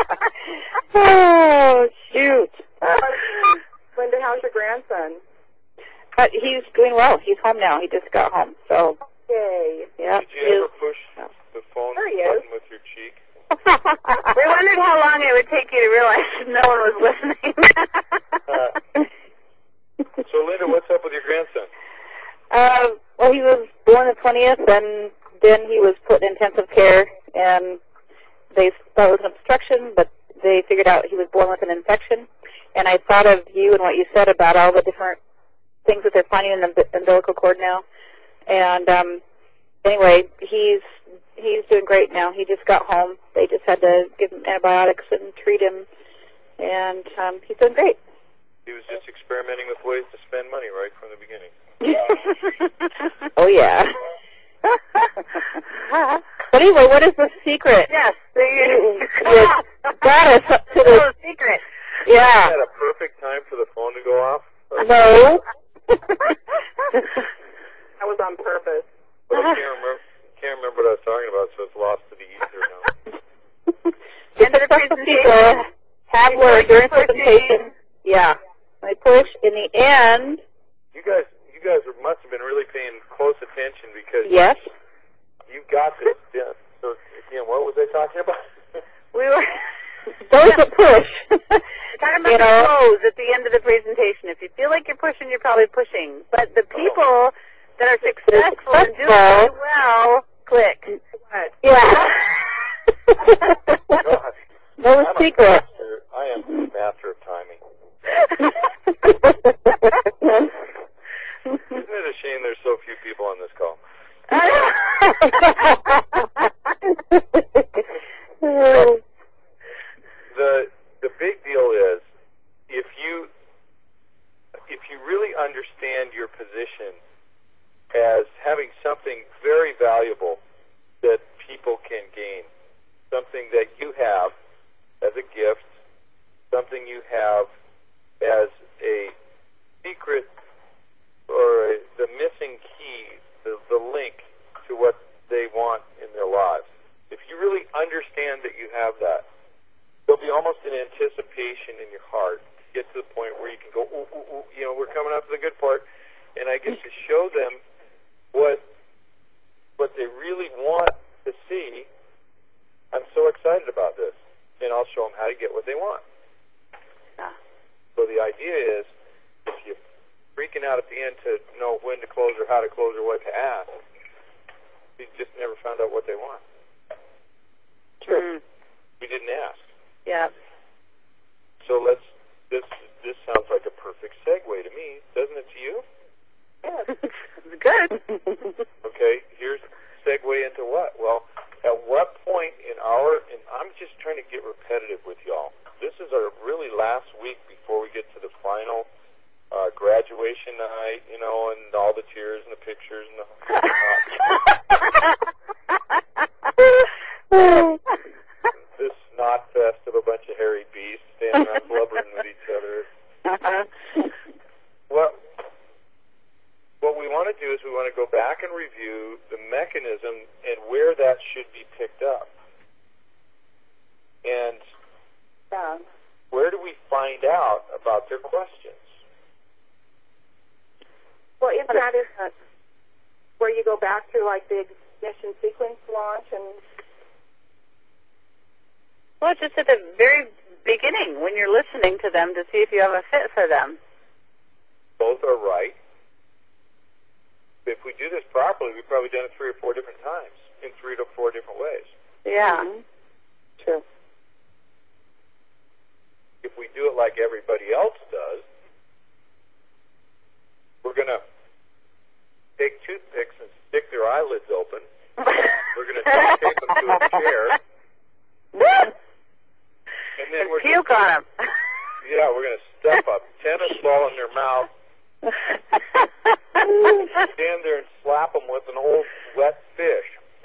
[SPEAKER 4] Oh, shoot.
[SPEAKER 3] Linda, how's your grandson?
[SPEAKER 4] But he's doing well. He's home now. He just got home. So,
[SPEAKER 3] Yay.
[SPEAKER 4] yeah.
[SPEAKER 1] Did you ever push the phone
[SPEAKER 3] There he is.
[SPEAKER 1] button with your cheek?
[SPEAKER 2] We wondered how long it would take you to realize no one was listening.
[SPEAKER 1] Uh, so, Linda, what's up with your grandson?
[SPEAKER 4] Uh, well, he was born the twentieth, and then he was put in intensive care, and they thought it was an obstruction, but they figured out he was born with an infection. And I thought of you and what you said about all the different things that they're finding in the umbilical cord now. And um, anyway, he's he's doing great now. He just got home. They just had to give him antibiotics and treat him, and um, he's doing great.
[SPEAKER 1] He was just experimenting with ways to spend money right from the beginning.
[SPEAKER 4] Oh, yeah. But anyway, what is the secret?
[SPEAKER 2] Yes. So you,
[SPEAKER 4] You got us up to the...
[SPEAKER 2] Oh, secret.
[SPEAKER 1] Is
[SPEAKER 4] Yeah.
[SPEAKER 1] that a perfect time for the phone to go off?
[SPEAKER 4] No.
[SPEAKER 3] That was on purpose.
[SPEAKER 1] But I can't remember, can't remember what I was talking about, so it's lost to the ether now.
[SPEAKER 2] End of the presentation.
[SPEAKER 4] Have learned during presentation. Yeah. I push in the end.
[SPEAKER 1] You guys, you guys must have been really paying close attention, because
[SPEAKER 4] Yes.
[SPEAKER 1] you got this. Yeah. So again, what was I talking about?
[SPEAKER 2] We were
[SPEAKER 4] Those that push.
[SPEAKER 2] talking about
[SPEAKER 4] You
[SPEAKER 2] the
[SPEAKER 4] know.
[SPEAKER 2] pros at the end of the presentation. If you feel like you're pushing, you're probably pushing. But the people that are successful and doing really well, click.
[SPEAKER 3] What?
[SPEAKER 4] Yeah.
[SPEAKER 1] God,
[SPEAKER 4] No
[SPEAKER 1] I'm a
[SPEAKER 4] secret.
[SPEAKER 1] master. I am a master of timing. Isn't it a shame there's so few people on this call? The the big deal is, if you if you really understand your position as having something very valuable that people can gain, something that you have as a gift, something you have as a secret, or a, the missing key, the, the link to what they want in their lives. If you really understand that you have that, there'll be almost an anticipation in your heart to get to the point where you can go, ooh, ooh, ooh, you know, we're coming up to the good part, and I get to show them what what they really want to see. I'm so excited about this, and I'll show them how to get what they want.
[SPEAKER 2] Yeah.
[SPEAKER 1] So the idea is, if you're freaking out at the end to know when to close or how to close or what to ask, you just never found out what they want.
[SPEAKER 2] True.
[SPEAKER 1] We didn't ask.
[SPEAKER 2] Yeah.
[SPEAKER 1] So let's. This this sounds like a perfect segue to me, doesn't it? To you?
[SPEAKER 2] Yes. It's good.
[SPEAKER 1] Okay. Here's segue into what? Well, at what point in our? And I'm just trying to get repetitive with y'all. This is our really last week before we get to the final uh, graduation night, you know, and all the tears and the pictures and the. This snot fest of a bunch of hairy beasts standing around blubbering with each other.
[SPEAKER 4] Uh-huh.
[SPEAKER 1] Well, what we want to do is we want to go back and review the mechanism and where that should be picked up. And
[SPEAKER 3] Yeah.
[SPEAKER 1] where do we find out about their questions?
[SPEAKER 3] Well, if that is uh, where you go back to like the ignition sequence launch and
[SPEAKER 2] Well, just at the very beginning when you're listening to them to see if you have a fit for them.
[SPEAKER 1] Both are right. If we do this properly, we've probably done it three or four different times in three to four different ways.
[SPEAKER 2] Yeah.
[SPEAKER 4] True.
[SPEAKER 1] If we do it like everybody else does, we're going to take toothpicks and stick their eyelids open. We're going to duct tape them to a chair. And then
[SPEAKER 2] And
[SPEAKER 1] we're
[SPEAKER 2] puke
[SPEAKER 1] just,
[SPEAKER 2] on them.
[SPEAKER 1] yeah, we're going to stuff a tennis ball in their mouth, stand there and slap them with an old wet fish.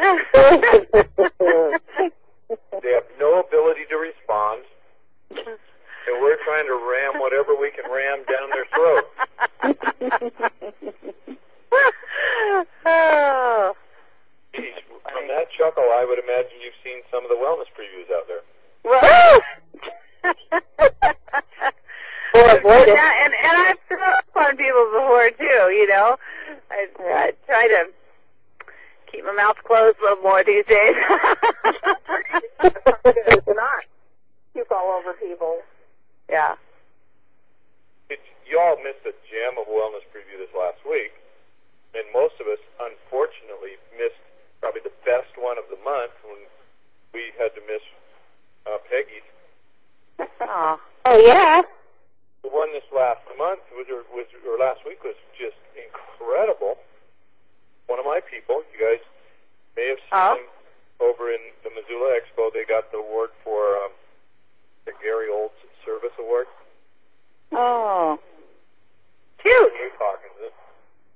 [SPEAKER 1] They have no ability to respond, and we're trying to ram whatever we can ram down their throat.
[SPEAKER 2] Oh.
[SPEAKER 1] Geez, from that chuckle, I would imagine you've seen some of the wellness previews out there.
[SPEAKER 2] Well,
[SPEAKER 4] Or avoid it.
[SPEAKER 2] yeah, and, and I've thrown up on people before, too, you know. I, I try to keep my mouth closed a little more these days.
[SPEAKER 3] it's not puke all over people.
[SPEAKER 2] Yeah.
[SPEAKER 1] It, you all missed a gem of wellness preview this last week, and most of us, unfortunately, missed probably the best one of the month when we had to miss uh, Peggy's.
[SPEAKER 2] Oh.
[SPEAKER 4] Oh, yeah.
[SPEAKER 1] The one this last month was, or, was, or last week was just incredible. One of my people, you guys may have seen
[SPEAKER 2] Oh.
[SPEAKER 1] him over in the Missoula Expo. They got the award for um, the Gary Olds Service Award.
[SPEAKER 4] Oh.
[SPEAKER 2] Cute.
[SPEAKER 1] We were talking to them.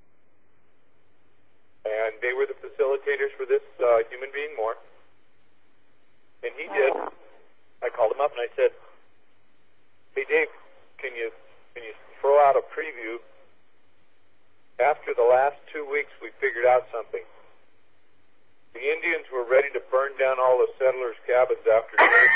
[SPEAKER 1] And they were the facilitators for this uh, Human Being More. And he did.
[SPEAKER 4] Oh.
[SPEAKER 1] I called him up and I said, "Hey Dave, can you can you throw out a preview? After the last two weeks, we figured out something. The Indians were ready to burn down all the settlers' cabins after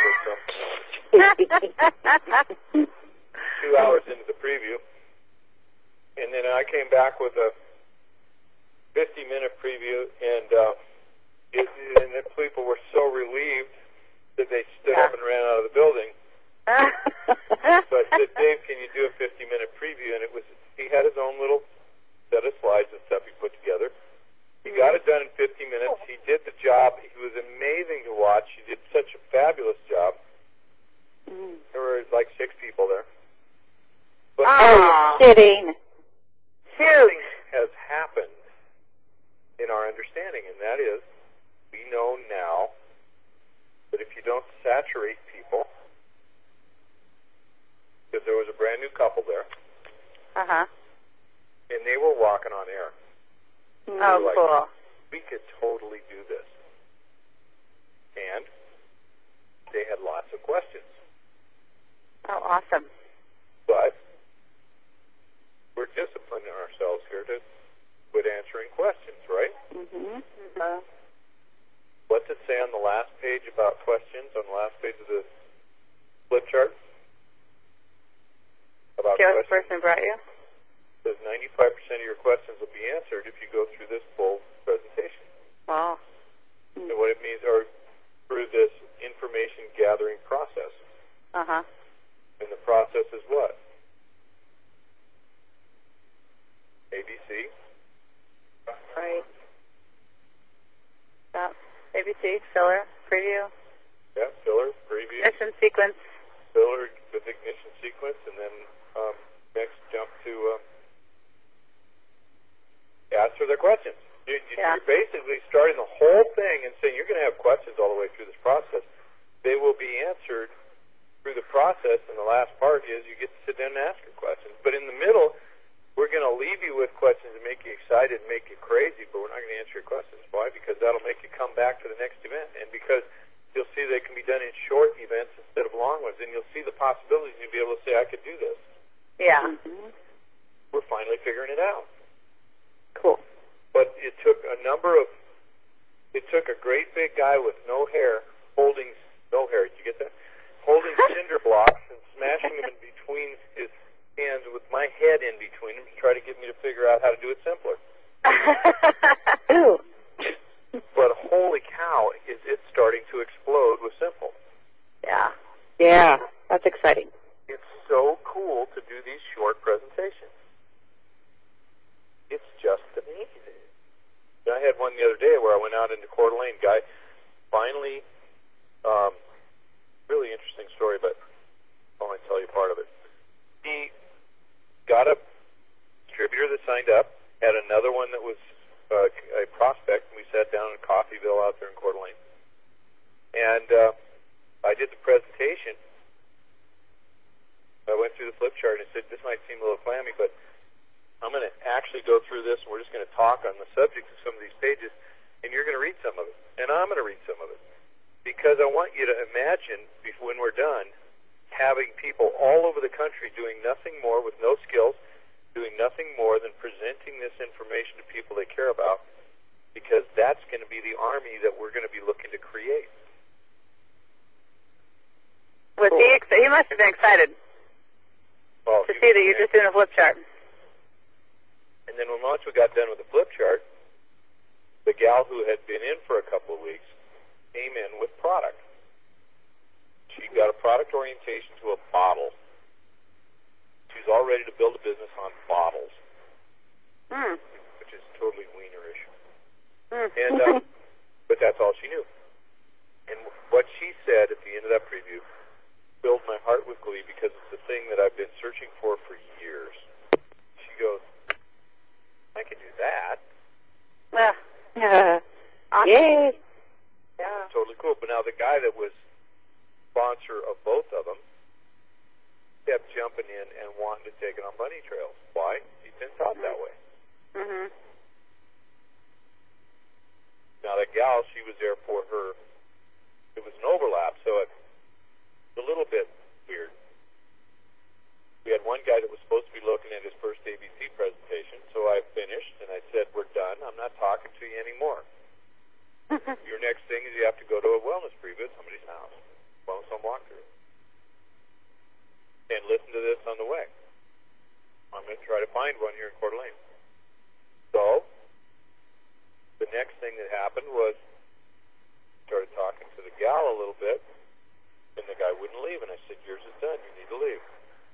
[SPEAKER 1] dinner. Two hours into the preview, and then I came back with a fifty-minute preview, and uh, it, and the people were so relieved that they stood
[SPEAKER 2] Yeah.
[SPEAKER 1] up and ran out of the building. So I said, Dave, can you do a fifty-minute preview? And it was he had his own little set of slides and stuff he put together. He got it done in fifty minutes. He did the job. He was amazing to watch. He did such a fabulous job. There were like six people there. But
[SPEAKER 4] Oh, you're kidding.
[SPEAKER 1] something has happened in our understanding, and that is we know now that if you don't saturate people, because there was a brand new couple there,
[SPEAKER 2] Uh-huh.
[SPEAKER 1] and they were walking on air.
[SPEAKER 2] Oh,
[SPEAKER 1] like,
[SPEAKER 2] cool.
[SPEAKER 1] We could totally do this. And they had lots of questions.
[SPEAKER 2] Oh, awesome.
[SPEAKER 1] But we're disciplining ourselves here to quit answering questions, right?
[SPEAKER 4] Mm-hmm.
[SPEAKER 3] Uh,
[SPEAKER 1] What's it say on the last page about questions, on the last page of the flip chart? About
[SPEAKER 2] See what the
[SPEAKER 1] questions?
[SPEAKER 2] person brought you?
[SPEAKER 1] It says ninety-five percent of your questions will be answered if you go through this full presentation.
[SPEAKER 2] Wow.
[SPEAKER 1] And what it means, or through this information gathering process.
[SPEAKER 2] Uh-huh.
[SPEAKER 1] And the process is what? A B C.
[SPEAKER 3] right.
[SPEAKER 2] Yeah. A B C, filler, preview,
[SPEAKER 1] Yeah, filler, preview,
[SPEAKER 2] ignition sequence.
[SPEAKER 1] filler with ignition sequence, and then um, next jump to um, answer their questions. You, you,
[SPEAKER 2] Yeah.
[SPEAKER 1] You're basically starting the whole thing and saying you're going to have questions all the way through this process. They will be answered through the process, and the last part is you get to sit down and ask your questions. But in the middle, we're going to leave you with questions and make you excited, make you crazy, but we're not going to answer your questions. Why? Because that'll make you come back to the next event, and because you'll see they can be done in short events instead of long ones, and you'll see the possibilities, and you'll be able to say, I could do this.
[SPEAKER 2] Yeah.
[SPEAKER 1] We're finally figuring it out.
[SPEAKER 4] Cool.
[SPEAKER 1] But it took a number of, it took a great big guy with no hair holding, no hair, did you get that? holding cinder blocks and smashing them in between his hands with my head in between them to try to get me to figure out how to do it simpler.
[SPEAKER 4] Ooh.
[SPEAKER 1] But holy cow, is it starting to explode with simple.
[SPEAKER 2] Yeah.
[SPEAKER 4] Yeah, that's exciting.
[SPEAKER 1] It's so cool to do these short presentations. It's just amazing. I had one the other day where I went out into Coeur d'Alene. Guy finally, um, really interesting story, but I'll only tell you part of it. He got a distributor that signed up, had another one that was uh, a prospect, and we sat down in Coffeyville out there in Coeur d'Alene. And uh, I did the presentation. I went through the flip chart and I said, this might seem a little clammy, but I'm going to actually go through this, and we're just going to talk on the subject of some of these pages, and you're going to read some of it, and I'm going to read some of it. Because I want you to imagine, before, when we're done, having people all over the country doing nothing more with no skills, doing nothing more than presenting this information to people they care about, because that's going to be the army that we're going to be looking to create.
[SPEAKER 2] Was he ex- he must have been excited
[SPEAKER 1] Well,
[SPEAKER 2] to see that you're just doing a flip chart.
[SPEAKER 1] And then when once we got done with the flip chart, the gal who had been in for a couple of weeks came in with product. She got a product orientation to a bottle. She's all ready to build a business on bottles,
[SPEAKER 2] Hmm.
[SPEAKER 1] which is totally wienerish.
[SPEAKER 2] Hmm.
[SPEAKER 1] And uh, but that's all she knew. And what she said at the end of that preview filled my heart with glee, because it's the thing that I've been searching for for years. She goes, I can do that.
[SPEAKER 2] Yeah.
[SPEAKER 4] Yeah.
[SPEAKER 2] Awesome.
[SPEAKER 4] Yay.
[SPEAKER 3] Yeah.
[SPEAKER 1] Totally cool. But now the guy that was sponsor of both of them kept jumping in and wanting to take it on bunny trails. Why? He's been taught that way.
[SPEAKER 2] Mhm.
[SPEAKER 1] Now that gal, she was there for her. It was an overlap, so it's a little bit weird. We had one guy that was supposed to be looking at his first A B C presentation, so I finished and I said, we're done. I'm not talking to you anymore. Your next thing is you have to go to a wellness preview at somebody's house, wellness home walkthrough, and listen to this on the way. I'm going to try to find one here in Coeur d'Alene. So the next thing that happened was started talking to the gal a little bit, and the guy wouldn't leave, and I said, yours is done. You need to leave.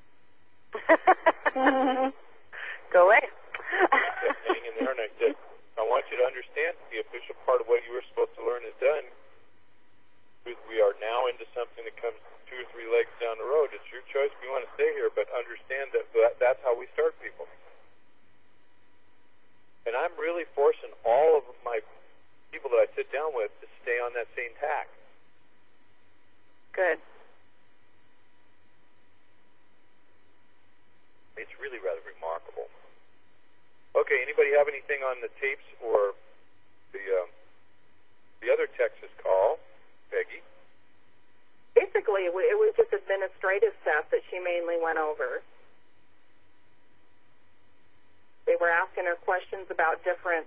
[SPEAKER 2] Go away.
[SPEAKER 1] I kept hanging there, and I said, I want you to understand the official part of what you were supposed to learn is done. We, we are now into something that comes two or three legs down the road. It's your choice if you want to stay here, but understand that, that that's how we start people. And I'm really forcing all of my people that I sit down with to stay on that same tack.
[SPEAKER 2] Good.
[SPEAKER 1] It's really rather remarkable. Okay, anybody have anything on the tapes or the um, the other Texas call, Peggy?
[SPEAKER 3] Basically, it wa- it was just administrative stuff that she mainly went over. They were asking her questions about different.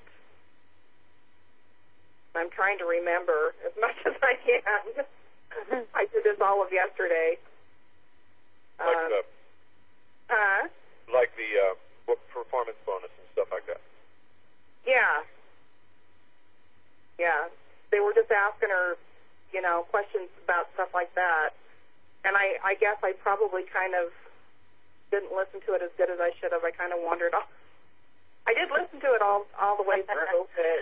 [SPEAKER 3] I'm trying to remember as much as I can. I did this all of yesterday.
[SPEAKER 1] Like
[SPEAKER 3] Um,
[SPEAKER 1] the
[SPEAKER 3] uh,
[SPEAKER 1] like the uh, what performance bonus and stuff like that.
[SPEAKER 3] yeah. Yeah. They were just asking her, you know, questions about stuff like that. And I, I guess I probably kind of didn't listen to it as good as I should have. I kind of wandered off. I did listen to it all all the way through, but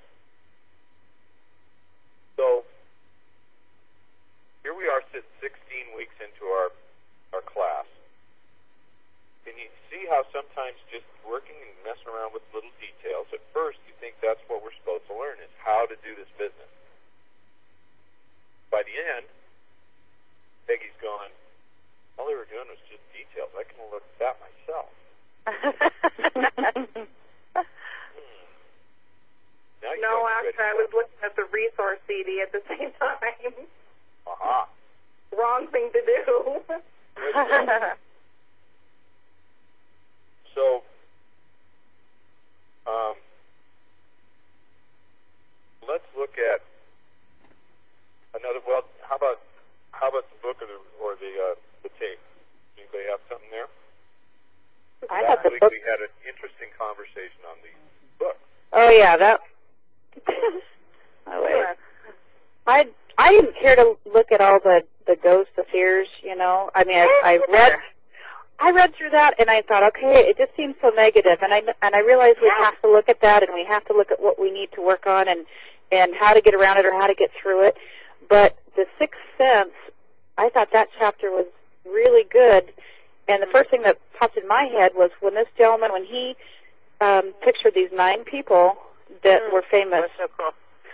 [SPEAKER 1] So here we are, sit sixteen weeks into our our class. Can you see how sometimes just working and messing around with little details, at first you think that's what we're supposed to learn, is how to do this business. By the end, Peggy's gone, all they were doing was just details. I can look at that myself. Hmm. Now you
[SPEAKER 3] no,
[SPEAKER 1] know you're
[SPEAKER 3] actually,
[SPEAKER 1] ready
[SPEAKER 3] I
[SPEAKER 1] to
[SPEAKER 3] was looking at the resource C D at the same time.
[SPEAKER 1] Aha.
[SPEAKER 3] Wrong thing to do.
[SPEAKER 1] So, um, let's look at another. Well, how about how about the book of the
[SPEAKER 4] book.
[SPEAKER 1] we had an interesting conversation on the book.
[SPEAKER 4] Oh yeah, that. oh, wait. I I didn't care to look at all the the ghosts, the fears. You know, I mean, I, I read. I read through that and I thought, okay, it just seems so negative, and I and I realized we have to look at that, and we have to look at what we need to work on, and and how to get around it or how to get through it. But the Sixth Sense, I thought that chapter was really good, and the first thing that popped in my head was when this gentleman, when he um, pictured these nine people that mm, were famous.
[SPEAKER 2] That's so cool.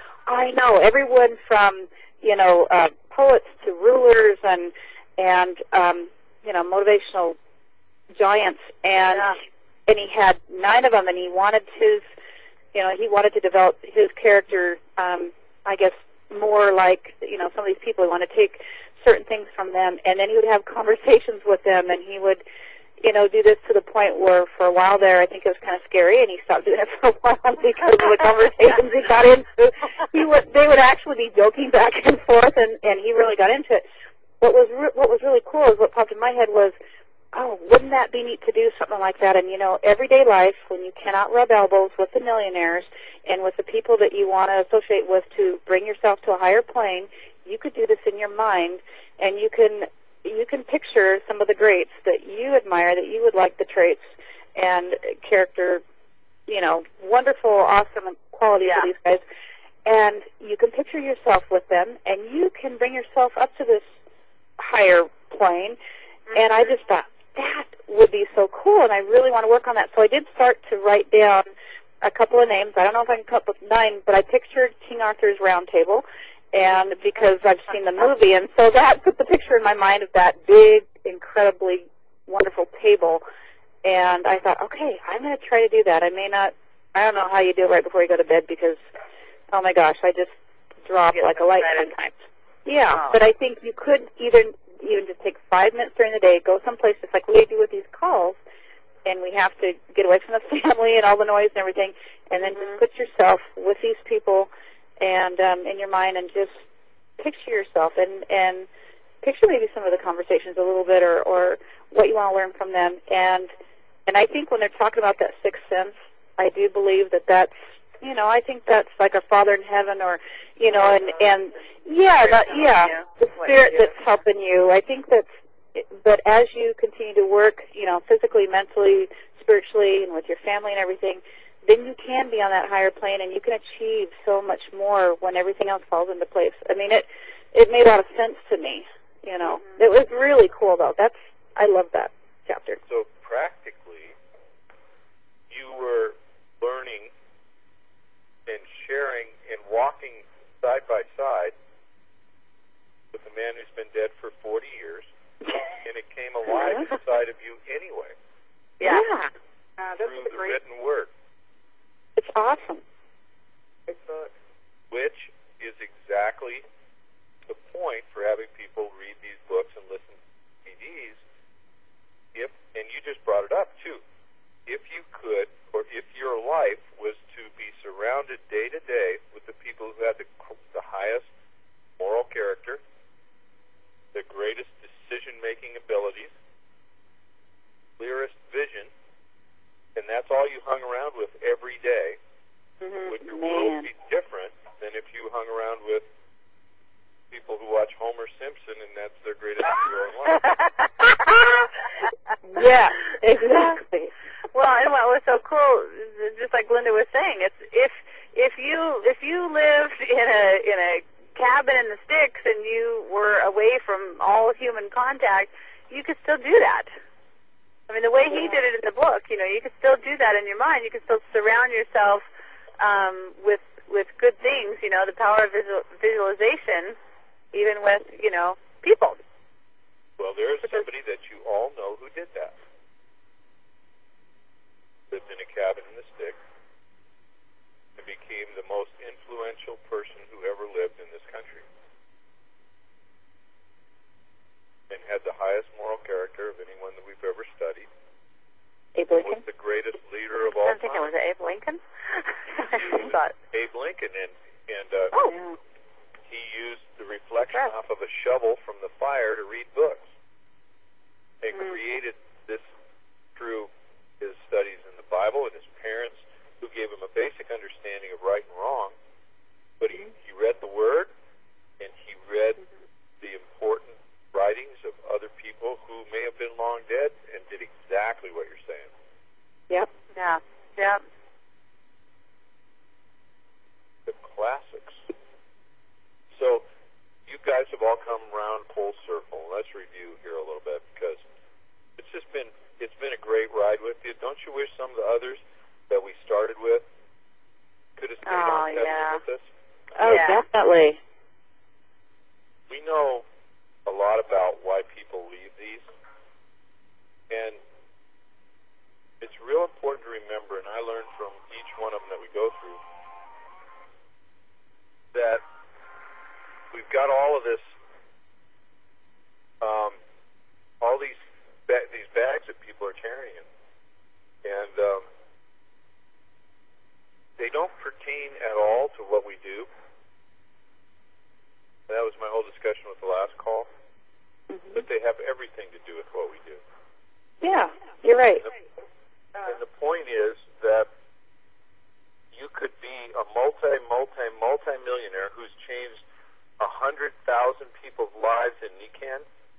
[SPEAKER 4] I know, everyone from you know uh, poets to rulers and and um, you know motivational giants, and
[SPEAKER 2] yeah.
[SPEAKER 4] and he had nine of them, and he wanted his, you know, he wanted to develop his character, um, I guess, more like, you know, some of these people. He wanted to take certain things from them, and then he would have conversations with them, and he would, you know, do this to the point where for a while there, I think it was kind of scary, and he stopped doing it for a while because of the conversations he got into. He would, they would actually be joking back and forth, and, and he really got into it. What was re- what was really cool is what popped in my head was, oh, wouldn't that be neat to do something like that? And, you know, everyday life, when you cannot rub elbows with the millionaires and with the people that you want to associate with to bring yourself to a higher plane, you could do this in your mind, and you can you can picture some of the greats that you admire, that you would like the traits and character, you know, wonderful, awesome qualities
[SPEAKER 2] yeah.
[SPEAKER 4] of these guys. And you can picture yourself with them, and you can bring yourself up to this higher plane. Mm-hmm. And I just thought, that would be so cool, and I really want to work on that. So I did start to write down a couple of names. I don't know if I can come up with nine, but I pictured King Arthur's Round Table, and because I've seen the movie, and so that put the picture in my mind of that big, incredibly wonderful table. And I thought, okay, I'm going to try to do that. I may not, I don't know how you do it right before you go to bed because, oh my gosh, I just drop like a light sometimes. Yeah,
[SPEAKER 2] oh.
[SPEAKER 4] But I think you could either even just take five minutes during the day, go someplace just like we do with these calls, and we have to get away from the family and all the noise and everything, and then mm-hmm. just put yourself with these people and um, in your mind and just picture yourself and, and picture maybe some of the conversations a little bit or, or what you want to learn from them. And and I think when they're talking about that sixth sense, I do believe that that's, you know, I think that's like a Father in heaven or, you know, and, and yeah, that, yeah, the spirit that's helping you. I think that's, but as you continue to work, you know, physically, mentally, spiritually, and with your family and everything, then you can be on that higher plane and you can achieve so much more when everything else falls into place. I mean, it, it made a lot of sense to me, you know. Mm-hmm. It was really cool, though. That's, I love that chapter.
[SPEAKER 1] So practically, you were learning and sharing and walking side by side with a man who's been dead for forty years, and it came alive inside of you anyway.
[SPEAKER 4] Yeah.
[SPEAKER 3] Uh, this
[SPEAKER 1] through
[SPEAKER 3] is a
[SPEAKER 1] the
[SPEAKER 3] great...
[SPEAKER 1] written word.
[SPEAKER 4] It's awesome.
[SPEAKER 1] It's not, which is exactly the point for having people read these books and listen to C Ds. If, and you just brought it up too, if you could, or if your life was to be surrounded day to day with the people who had the, the highest moral character, the greatest decision-making abilities, clearest vision, and that's all you hung around with every day,
[SPEAKER 4] mm-hmm.
[SPEAKER 1] would your
[SPEAKER 4] Man.
[SPEAKER 1] world be different than if you hung around with people who watch Homer Simpson and that's their greatest hero in life?
[SPEAKER 4] Yeah, exactly.
[SPEAKER 2] Well, and what was so cool, just like Linda was saying, it's if if you if you lived in a in a cabin in the sticks and you were away from all human contact, you could still do that. I mean, the way he did it in the book, you know, you could still do that in your mind. You could still surround yourself um, with with good things. You know, the power of visual, visualization, even with you know people.
[SPEAKER 1] Well, there is somebody that you all know who did that. Lived in a cabin in the sticks and became the most influential person who ever lived in this country. And had the highest moral character of anyone that we've ever studied.
[SPEAKER 4] Abe Lincoln?
[SPEAKER 1] Was the greatest leader of all
[SPEAKER 2] I think
[SPEAKER 1] time.
[SPEAKER 2] it was Abe Lincoln.
[SPEAKER 1] He was Abe Lincoln, and, and uh,
[SPEAKER 2] oh.
[SPEAKER 1] he used the reflection off of a shovel from the fire to read books. And mm. created this
[SPEAKER 4] Yep.
[SPEAKER 2] Yeah. Yep.
[SPEAKER 5] The classics. So you guys have all come around full circle. Let's review here a little bit because it's just been it's been a great ride with you. Don't you wish some of the others that we started with could have stayed
[SPEAKER 2] Oh,
[SPEAKER 5] on
[SPEAKER 2] yeah.
[SPEAKER 5] with us?
[SPEAKER 4] Oh,
[SPEAKER 2] Yeah.
[SPEAKER 4] definitely.
[SPEAKER 5] We know a lot about why people leave these, and it's real important to remember, and I learned from each one of them that we go through, that we've got all of this, um, all these ba- these bags that people are carrying, and um, they don't pertain at all to what we do. That was my whole discussion with the last call.
[SPEAKER 4] Mm-hmm.
[SPEAKER 5] But they have everything to do with what we do.
[SPEAKER 4] Yeah, you're right.
[SPEAKER 5] And the, and the point is that you could be a multi, multi, multi-millionaire who's changed a hundred thousand people's lives in Nikan,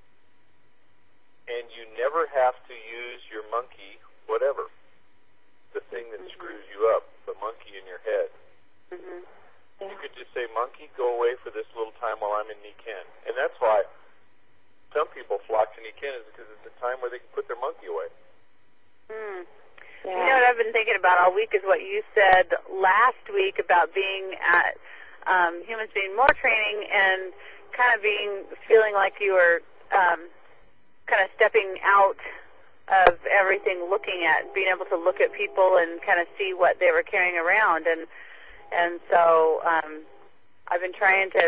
[SPEAKER 5] and you never have to use your monkey, whatever, the thing that
[SPEAKER 4] Mm-hmm.
[SPEAKER 5] screws you up, the monkey in your head.
[SPEAKER 4] Mm-hmm. Yeah.
[SPEAKER 5] You could just say, monkey, go away for this little time while I'm in Nikan. And that's why some people flock to Nikan, is because it's a time where they can put their monkey away.
[SPEAKER 2] Hmm.
[SPEAKER 4] Yeah.
[SPEAKER 2] You know what I've been thinking about all week is what you said last week about being at um, Humans Being More training and kind of being, feeling like you were um, kind of stepping out of everything, looking at, being able to look at people and kind of see what they were carrying around. And and so um, I've been trying to,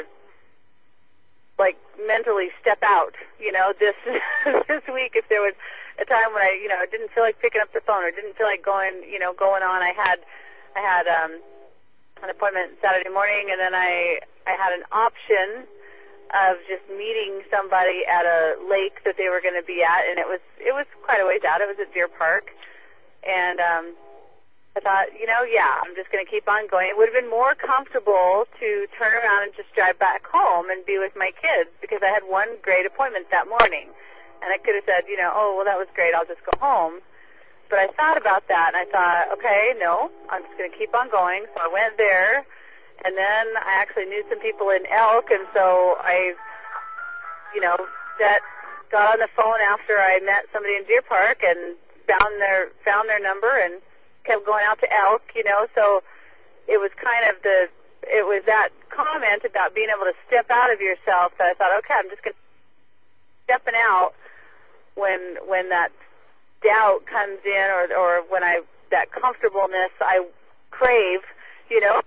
[SPEAKER 2] like, mentally step out, you know, this this week. If there was a time when I, you know, didn't feel like picking up the phone or didn't feel like going, you know, going on, I had I had um, an appointment Saturday morning, and then I I had an option of just meeting somebody at a lake that they were going to be at, and it was it was quite a ways out. It was at Deer Park, and um, I thought, you know, yeah, I'm just going to keep on going. It would have been more comfortable to turn around and just drive back home and be with my kids because I had one great appointment that morning. And I could have said, you know, oh, well, that was great. I'll just go home. But I thought about that, and I thought, okay, no, I'm just going to keep on going. So I went there, and then I actually knew some people in Elk, and so I, you know, that got on the phone after I met somebody in Deer Park and found their found their number and kept going out to Elk, you know, so it was kind of the, it was that comment about being able to step out of yourself that I thought, okay, I'm just going to stepping out when, when that doubt comes in or, or when I, that comfortableness I crave, you know,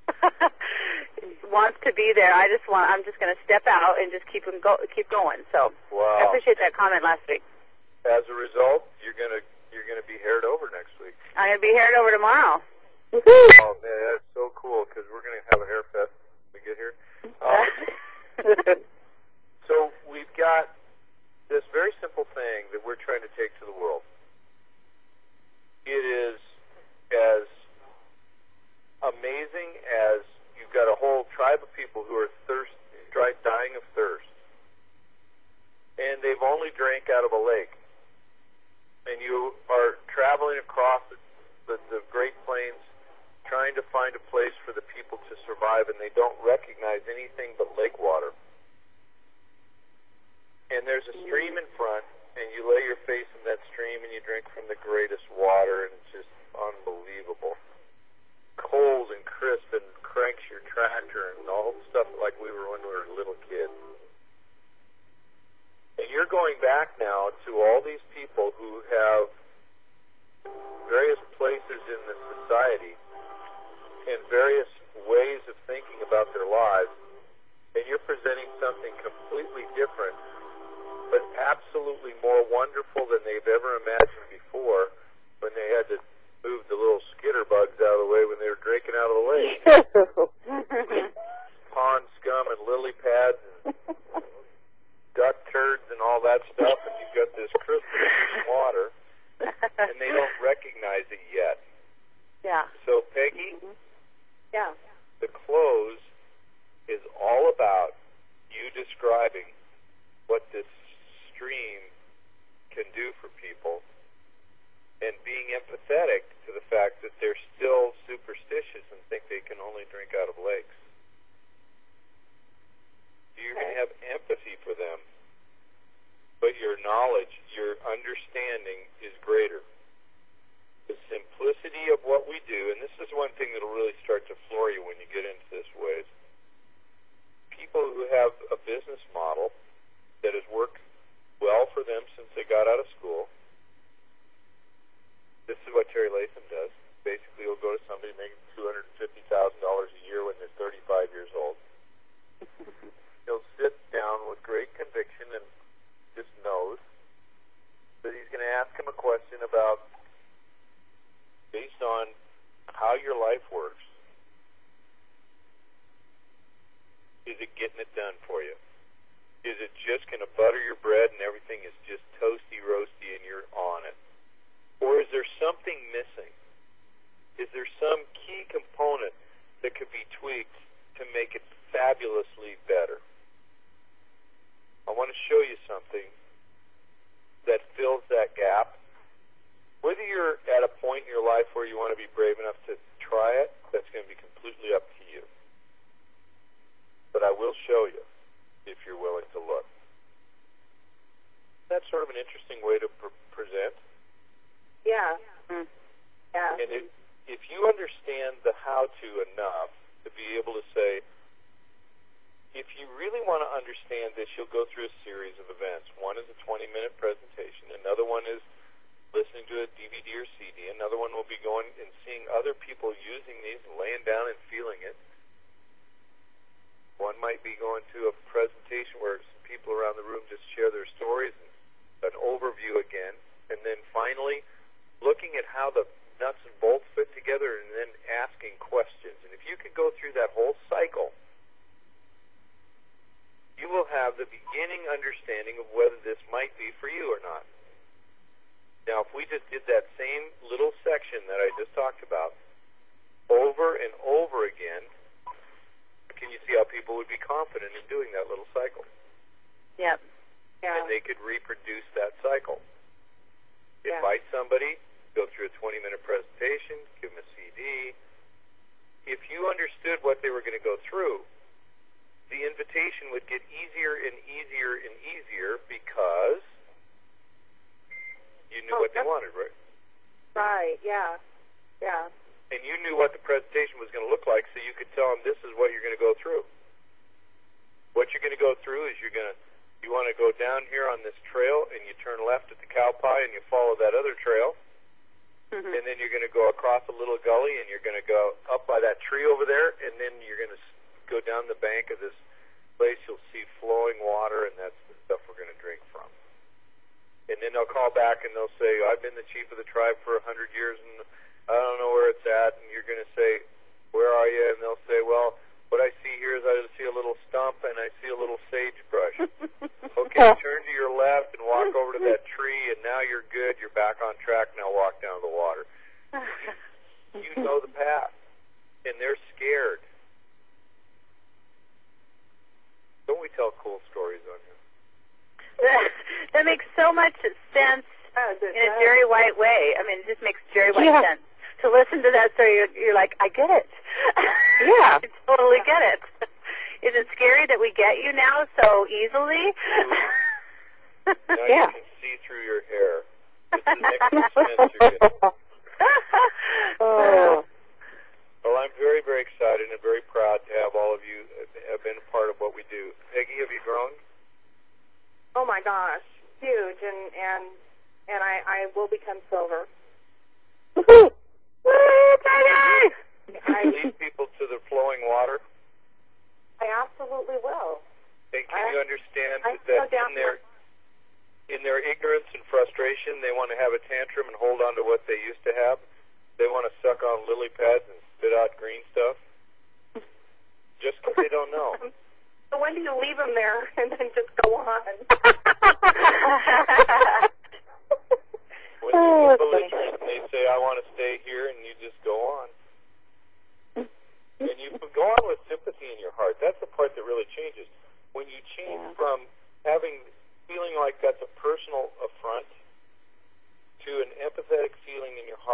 [SPEAKER 2] wants to be there. I just want, I'm just going to step out and just keep, go, keep going. So
[SPEAKER 5] Wow.
[SPEAKER 2] I appreciate that comment last week.
[SPEAKER 5] As a result, you're going to you're going to be haired over next week.
[SPEAKER 2] I'm going to be headed over tomorrow.
[SPEAKER 5] Oh, man, that's so cool because we're going to have a hair fest when we get here. Um, so we've got this very simple thing that we're trying to take to the world. It is as amazing as you've got a whole tribe of people who are thirst, dry, dying of thirst, and they've only drank out of a lake. And you are traveling across the, the, the Great Plains trying to find a place for the people to survive, and they don't recognize anything but lake water. And there's a stream in front, and you lay your face in that stream, and you drink from the greatest water, and it's just unbelievable. Cold and crisp and cranks your tractor and all the stuff like we were when we were little kids. And you're going back now to all these people who have various places in the society and various ways of thinking about their lives, and you're presenting something completely different, but absolutely more wonderful than they've ever imagined before when they had to move the little skitter bugs out of the way when they were drinking out of the lake. Pond scum and lily pads and duck turds and all that stuff, and you've got this crystal water, and they don't recognize it yet.
[SPEAKER 2] Yeah.
[SPEAKER 5] So, Peggy,
[SPEAKER 2] Yeah.
[SPEAKER 5] the close is all about you describing what this stream can do for people and being empathetic to the fact that they're still superstitious and think they can only drink out of lakes. You're going to have empathy for them, but your knowledge, your understanding is greater. The simplicity of what we do, and this is one thing that will really start to floor you when you get into this ways. People who have a business model that has worked well for them since they got out of school. This is what Terry Latham does. Basically, he'll go to somebody making two hundred fifty thousand dollars a year when they're thirty-five years old. He'll sit down with great conviction and just knows that he's going to ask him a question about, based on how your life works, is it getting it done for you? Is it just going to butter your bread and everything is just toasty, roasty, and you're on it? Or is there something missing? Is there some key component that could be tweaked to make it fabulously better? I want to show you something that fills that gap. Whether you're at a point in your life where you want to be brave enough to try it, that's going to be completely up to you. But I will show you if you're willing to look. That's sort of an interesting way to pre- present.
[SPEAKER 3] Yeah. Mm. Yeah.
[SPEAKER 5] And if, if you understand the how-to enough to be able to say, if you really want to understand this, you'll go through a series of events. One is a twenty-minute presentation. Another one is listening to a D V D or C D. Another one will be going and seeing other people using these and laying down and feeling it. One might be going to a presentation where some people around the room just share their stories and an overview again. And then finally, looking at how the nuts and bolts fit together and then asking questions. And if you could go through that whole cycle, you will have the beginning understanding of whether this might be for you or not. Now, if we just did that same little section that I just talked about over and over again, can you see how people would be confident in doing that little cycle?
[SPEAKER 2] Yep.
[SPEAKER 3] Yeah.
[SPEAKER 5] And they could reproduce that cycle.
[SPEAKER 3] Yeah.
[SPEAKER 5] Invite somebody, go through a twenty-minute presentation, give them a C D. If you understood what they were going to go through, the invitation would get easier and easier and easier because you knew
[SPEAKER 3] Oh,
[SPEAKER 5] what they wanted, right?
[SPEAKER 3] Right. Yeah. Yeah.
[SPEAKER 5] And you knew what the presentation was going to look like, so you could tell them this is what you're going to go through. What you're going to go through is you're going to, you want to go down here on this trail, and you turn left at the cow pie, and you follow that other trail,
[SPEAKER 2] Mm-hmm.
[SPEAKER 5] and then you're going to go across a little gully, and you're going to go up by that tree over there, and then you're going to go down the bank of this place. You'll see flowing water, and that's the stuff we're going to drink from. And then they'll call back, and they'll say, I've been the chief of the tribe for a hundred years, and I don't know where it's at. And you're going to say, where are you? And they'll say, well, what I see here is I see a little stump, and I see a little sagebrush. Okay, turn to your left and walk over to that tree, and now you're good. You're back on track. Now walk down to the water. You know the path, and they're scared. Don't we tell cool stories on here?
[SPEAKER 2] That makes so much sense
[SPEAKER 3] Does it,
[SPEAKER 2] in a
[SPEAKER 3] does.
[SPEAKER 2] Jerry White way. I mean, it just makes Jerry White
[SPEAKER 4] Yeah.
[SPEAKER 2] sense. To listen to that story, you're, you're like, I get it.
[SPEAKER 4] Yeah.
[SPEAKER 2] I totally get it. Is it scary that we get you now so easily?
[SPEAKER 5] Now
[SPEAKER 4] Yeah.
[SPEAKER 5] you can see through your hair. It's the next expense you're getting.
[SPEAKER 4] Oh.
[SPEAKER 5] Well, I'm very, very excited and very proud to have all of you have been a part of what we do. Peggy, have you grown?
[SPEAKER 3] Oh my gosh, huge, and and and I I will become silver.
[SPEAKER 4] Woohoo!
[SPEAKER 3] I
[SPEAKER 5] Lead people to the flowing water.
[SPEAKER 3] I absolutely will.
[SPEAKER 5] And can
[SPEAKER 3] I-
[SPEAKER 5] you understand
[SPEAKER 3] I
[SPEAKER 5] that
[SPEAKER 3] no doubt
[SPEAKER 5] in their in their ignorance and frustration, they want to have a tantrum and hold on to what they used to have? They want to suck on lily pads and spit out green stuff just because they don't know.
[SPEAKER 3] So when do you leave them there and then just go on?
[SPEAKER 5] When
[SPEAKER 4] Oh,
[SPEAKER 5] you get
[SPEAKER 4] that's funny.
[SPEAKER 5] belligerent and they say, I want to stay here, and you just go on. And you go on with sympathy in your heart. That's the part that really changes. When you change
[SPEAKER 4] Yeah.
[SPEAKER 5] from having, feeling like that's a personal affront to an empathetic feeling in your heart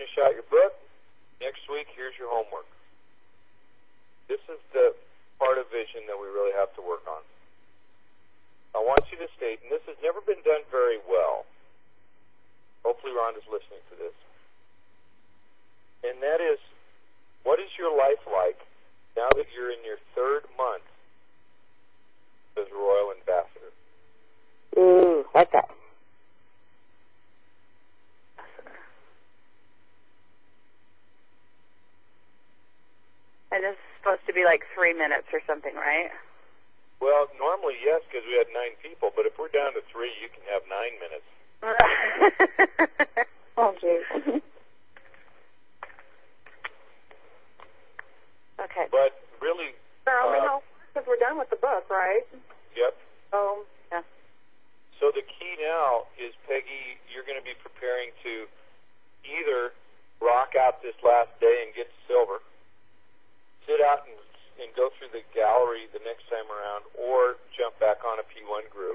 [SPEAKER 5] finish out your book. Next week, here's your homework. This is the part of vision that we really have to work on. I want you to state, and this has never been done very well. Hopefully Rhonda's listening to this. And that is, what is your life like now that you're in your third month as Royal Ambassador?
[SPEAKER 4] Ooh, like that.
[SPEAKER 2] And this is supposed to be like three minutes or something, right?
[SPEAKER 5] Well, normally, yes, because we had nine people, but if we're down to three, you can have nine minutes.
[SPEAKER 4] Oh, geez.
[SPEAKER 2] Okay.
[SPEAKER 5] But really...
[SPEAKER 3] Sarah, we
[SPEAKER 5] uh,
[SPEAKER 3] know, because we're done with the book, right?
[SPEAKER 5] Yep.
[SPEAKER 3] So,
[SPEAKER 2] Yeah.
[SPEAKER 5] So the key now is, Peggy, you're going to be preparing to either rock out this last day and get silver, sit out and, and go through the gallery the next time around, or jump back on a P one group.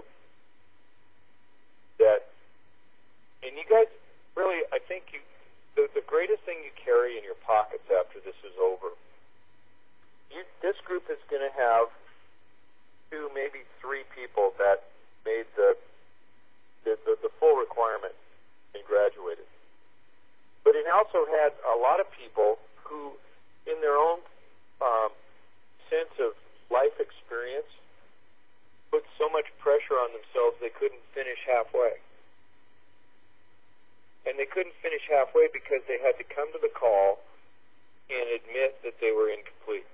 [SPEAKER 5] That, and you guys, really, I think you, the, the greatest thing you carry in your pockets after this is over. You, this group is going to have two, maybe three people that made the the, the the full requirement and graduated. But it also had a lot of people who, in their own um, sense of life experience, put so much pressure on themselves they couldn't finish halfway. And they couldn't finish halfway because they had to come to the call and admit that they were incomplete.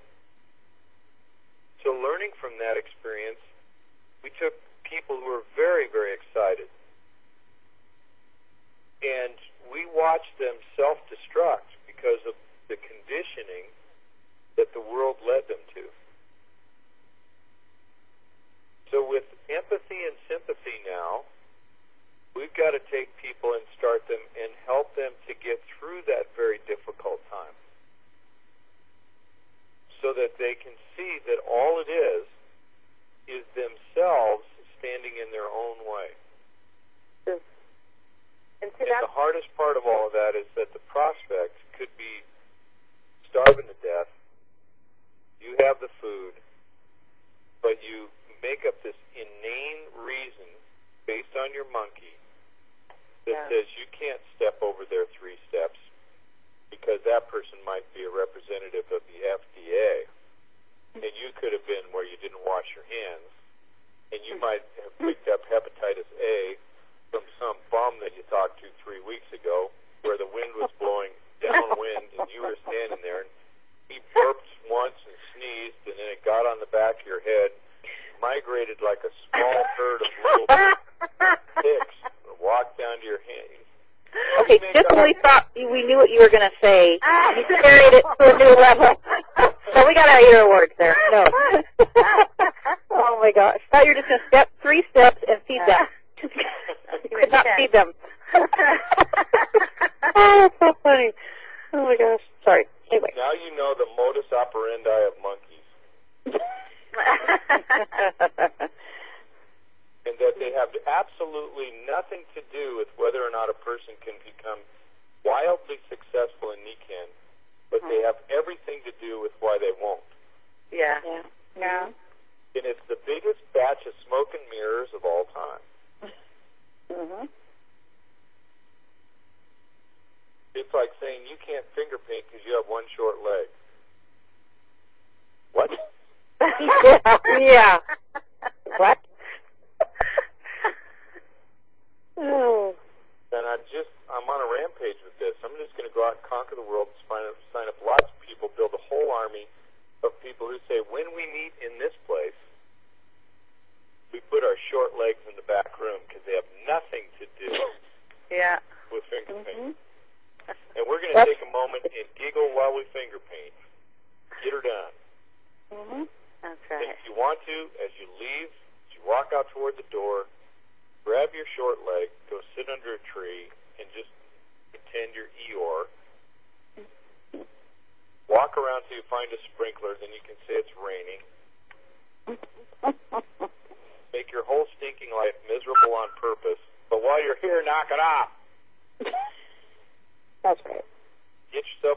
[SPEAKER 5] So learning from that experience, we took people who were very, very excited, and we watched them self-destruct because of the conditioning that the world led them to. So with empathy and sympathy now, we've got to take people and start them and help them to get through that very difficult time, so that they can see that all it is is themselves standing in their own way.
[SPEAKER 3] and see,
[SPEAKER 5] And
[SPEAKER 3] that's,
[SPEAKER 5] the hardest part of all of that is that the prospect could be starving to death. You have the food, but you make up this inane reason based on your monkey that
[SPEAKER 2] Yeah.
[SPEAKER 5] says you can't step over their three steps because that person might be a representative of the F D A, and you could have been where you didn't wash your hands, and you might have picked up hepatitis A from some bum that you talked to three weeks ago where the wind was blowing downwind and you were standing there, and he burped once and sneezed, and then it got on the back of your head, migrated like a small herd of little ticks, and walked down to your hand.
[SPEAKER 4] Okay, just when we thought we knew what you were going to say, you carried it to a new level. So we got our ear awards there. No. Oh, my gosh. I thought you were just going to step three steps and feed them. You could not feed them. Oh, that's so funny. Oh, my gosh. Sorry. Anyway.
[SPEAKER 5] Now you know the modus operandi of monkeys, and that they have absolutely nothing to do with whether or not a person can become wildly successful in Nikan, but they have everything to do with why they won't.
[SPEAKER 2] Yeah.
[SPEAKER 4] Yeah.
[SPEAKER 3] yeah.
[SPEAKER 5] And it's the biggest batch of smoke and mirrors of all time.
[SPEAKER 4] Mm-hmm.
[SPEAKER 5] It's like saying you can't finger paint because you have one short leg. What?
[SPEAKER 4] Yeah. Yeah. What? Oh.
[SPEAKER 5] And I'm just, I'm on a rampage with this. I'm just going to go out and conquer the world, sign up, sign up lots of people, build a whole army of people who say, when we meet in this place, we put our short legs in the back room because they have nothing to do
[SPEAKER 2] Yeah.
[SPEAKER 5] with finger paint.
[SPEAKER 4] Mm-hmm.
[SPEAKER 5] And we're going to take a moment and giggle while we finger paint. Get her done.
[SPEAKER 4] Mm-hmm.
[SPEAKER 2] That's
[SPEAKER 5] And
[SPEAKER 2] right.
[SPEAKER 5] if you want to, as you leave, as you walk out toward the door, grab your short leg, go sit under a tree, and just pretend you're Eeyore. Walk around till you find a sprinkler, then you can say it's raining. Make your whole stinking life miserable on purpose. But while you're here, knock it off.
[SPEAKER 4] That's right.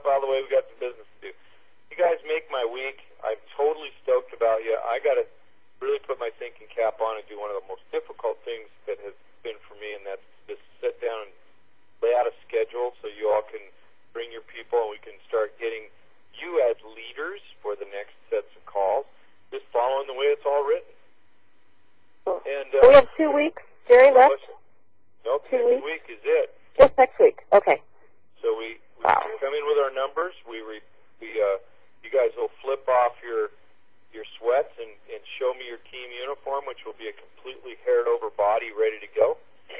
[SPEAKER 5] enough out of the way. We got some business to do. You guys make my week. I'm totally stoked about you. I got to really put my thinking cap on and do one of the most difficult things that has been for me, and that's just sit down and lay out a schedule so you all can bring your people and we can start getting you as leaders for the next sets of calls, just following the way it's all written.
[SPEAKER 4] Cool.
[SPEAKER 5] And
[SPEAKER 4] So we
[SPEAKER 5] uh,
[SPEAKER 4] have two weeks, Jerry, left?
[SPEAKER 5] nope,
[SPEAKER 4] two
[SPEAKER 5] next
[SPEAKER 4] weeks?
[SPEAKER 5] week is it.
[SPEAKER 4] Just next week. Okay.
[SPEAKER 5] So we, we
[SPEAKER 4] Wow.
[SPEAKER 5] come in with our numbers. We re, we uh, you guys will flip off your your sweats and, and show me your team uniform, which will be a completely haired over body ready to go.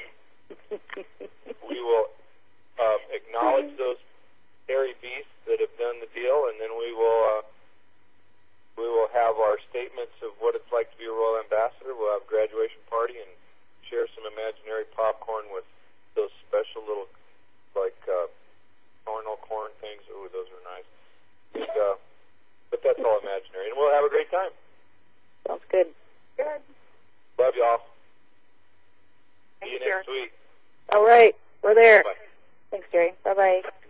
[SPEAKER 5] We will uh, acknowledge those hairy beasts that have done the deal, and then we will uh, we will have our statements of what it's like to be a Royal Ambassador. We'll have a graduation party and share some imaginary popcorn with those special little like uh, cornel corn things. Ooh, those are nice. And, uh, but that's all imaginary, and we'll have a great time.
[SPEAKER 4] Sounds good.
[SPEAKER 3] Good.
[SPEAKER 5] Love y'all. See
[SPEAKER 3] Thank
[SPEAKER 5] you
[SPEAKER 3] you.
[SPEAKER 5] next week.
[SPEAKER 4] All right. We're there.
[SPEAKER 5] Bye.
[SPEAKER 4] Thanks, Jerry. Bye-bye.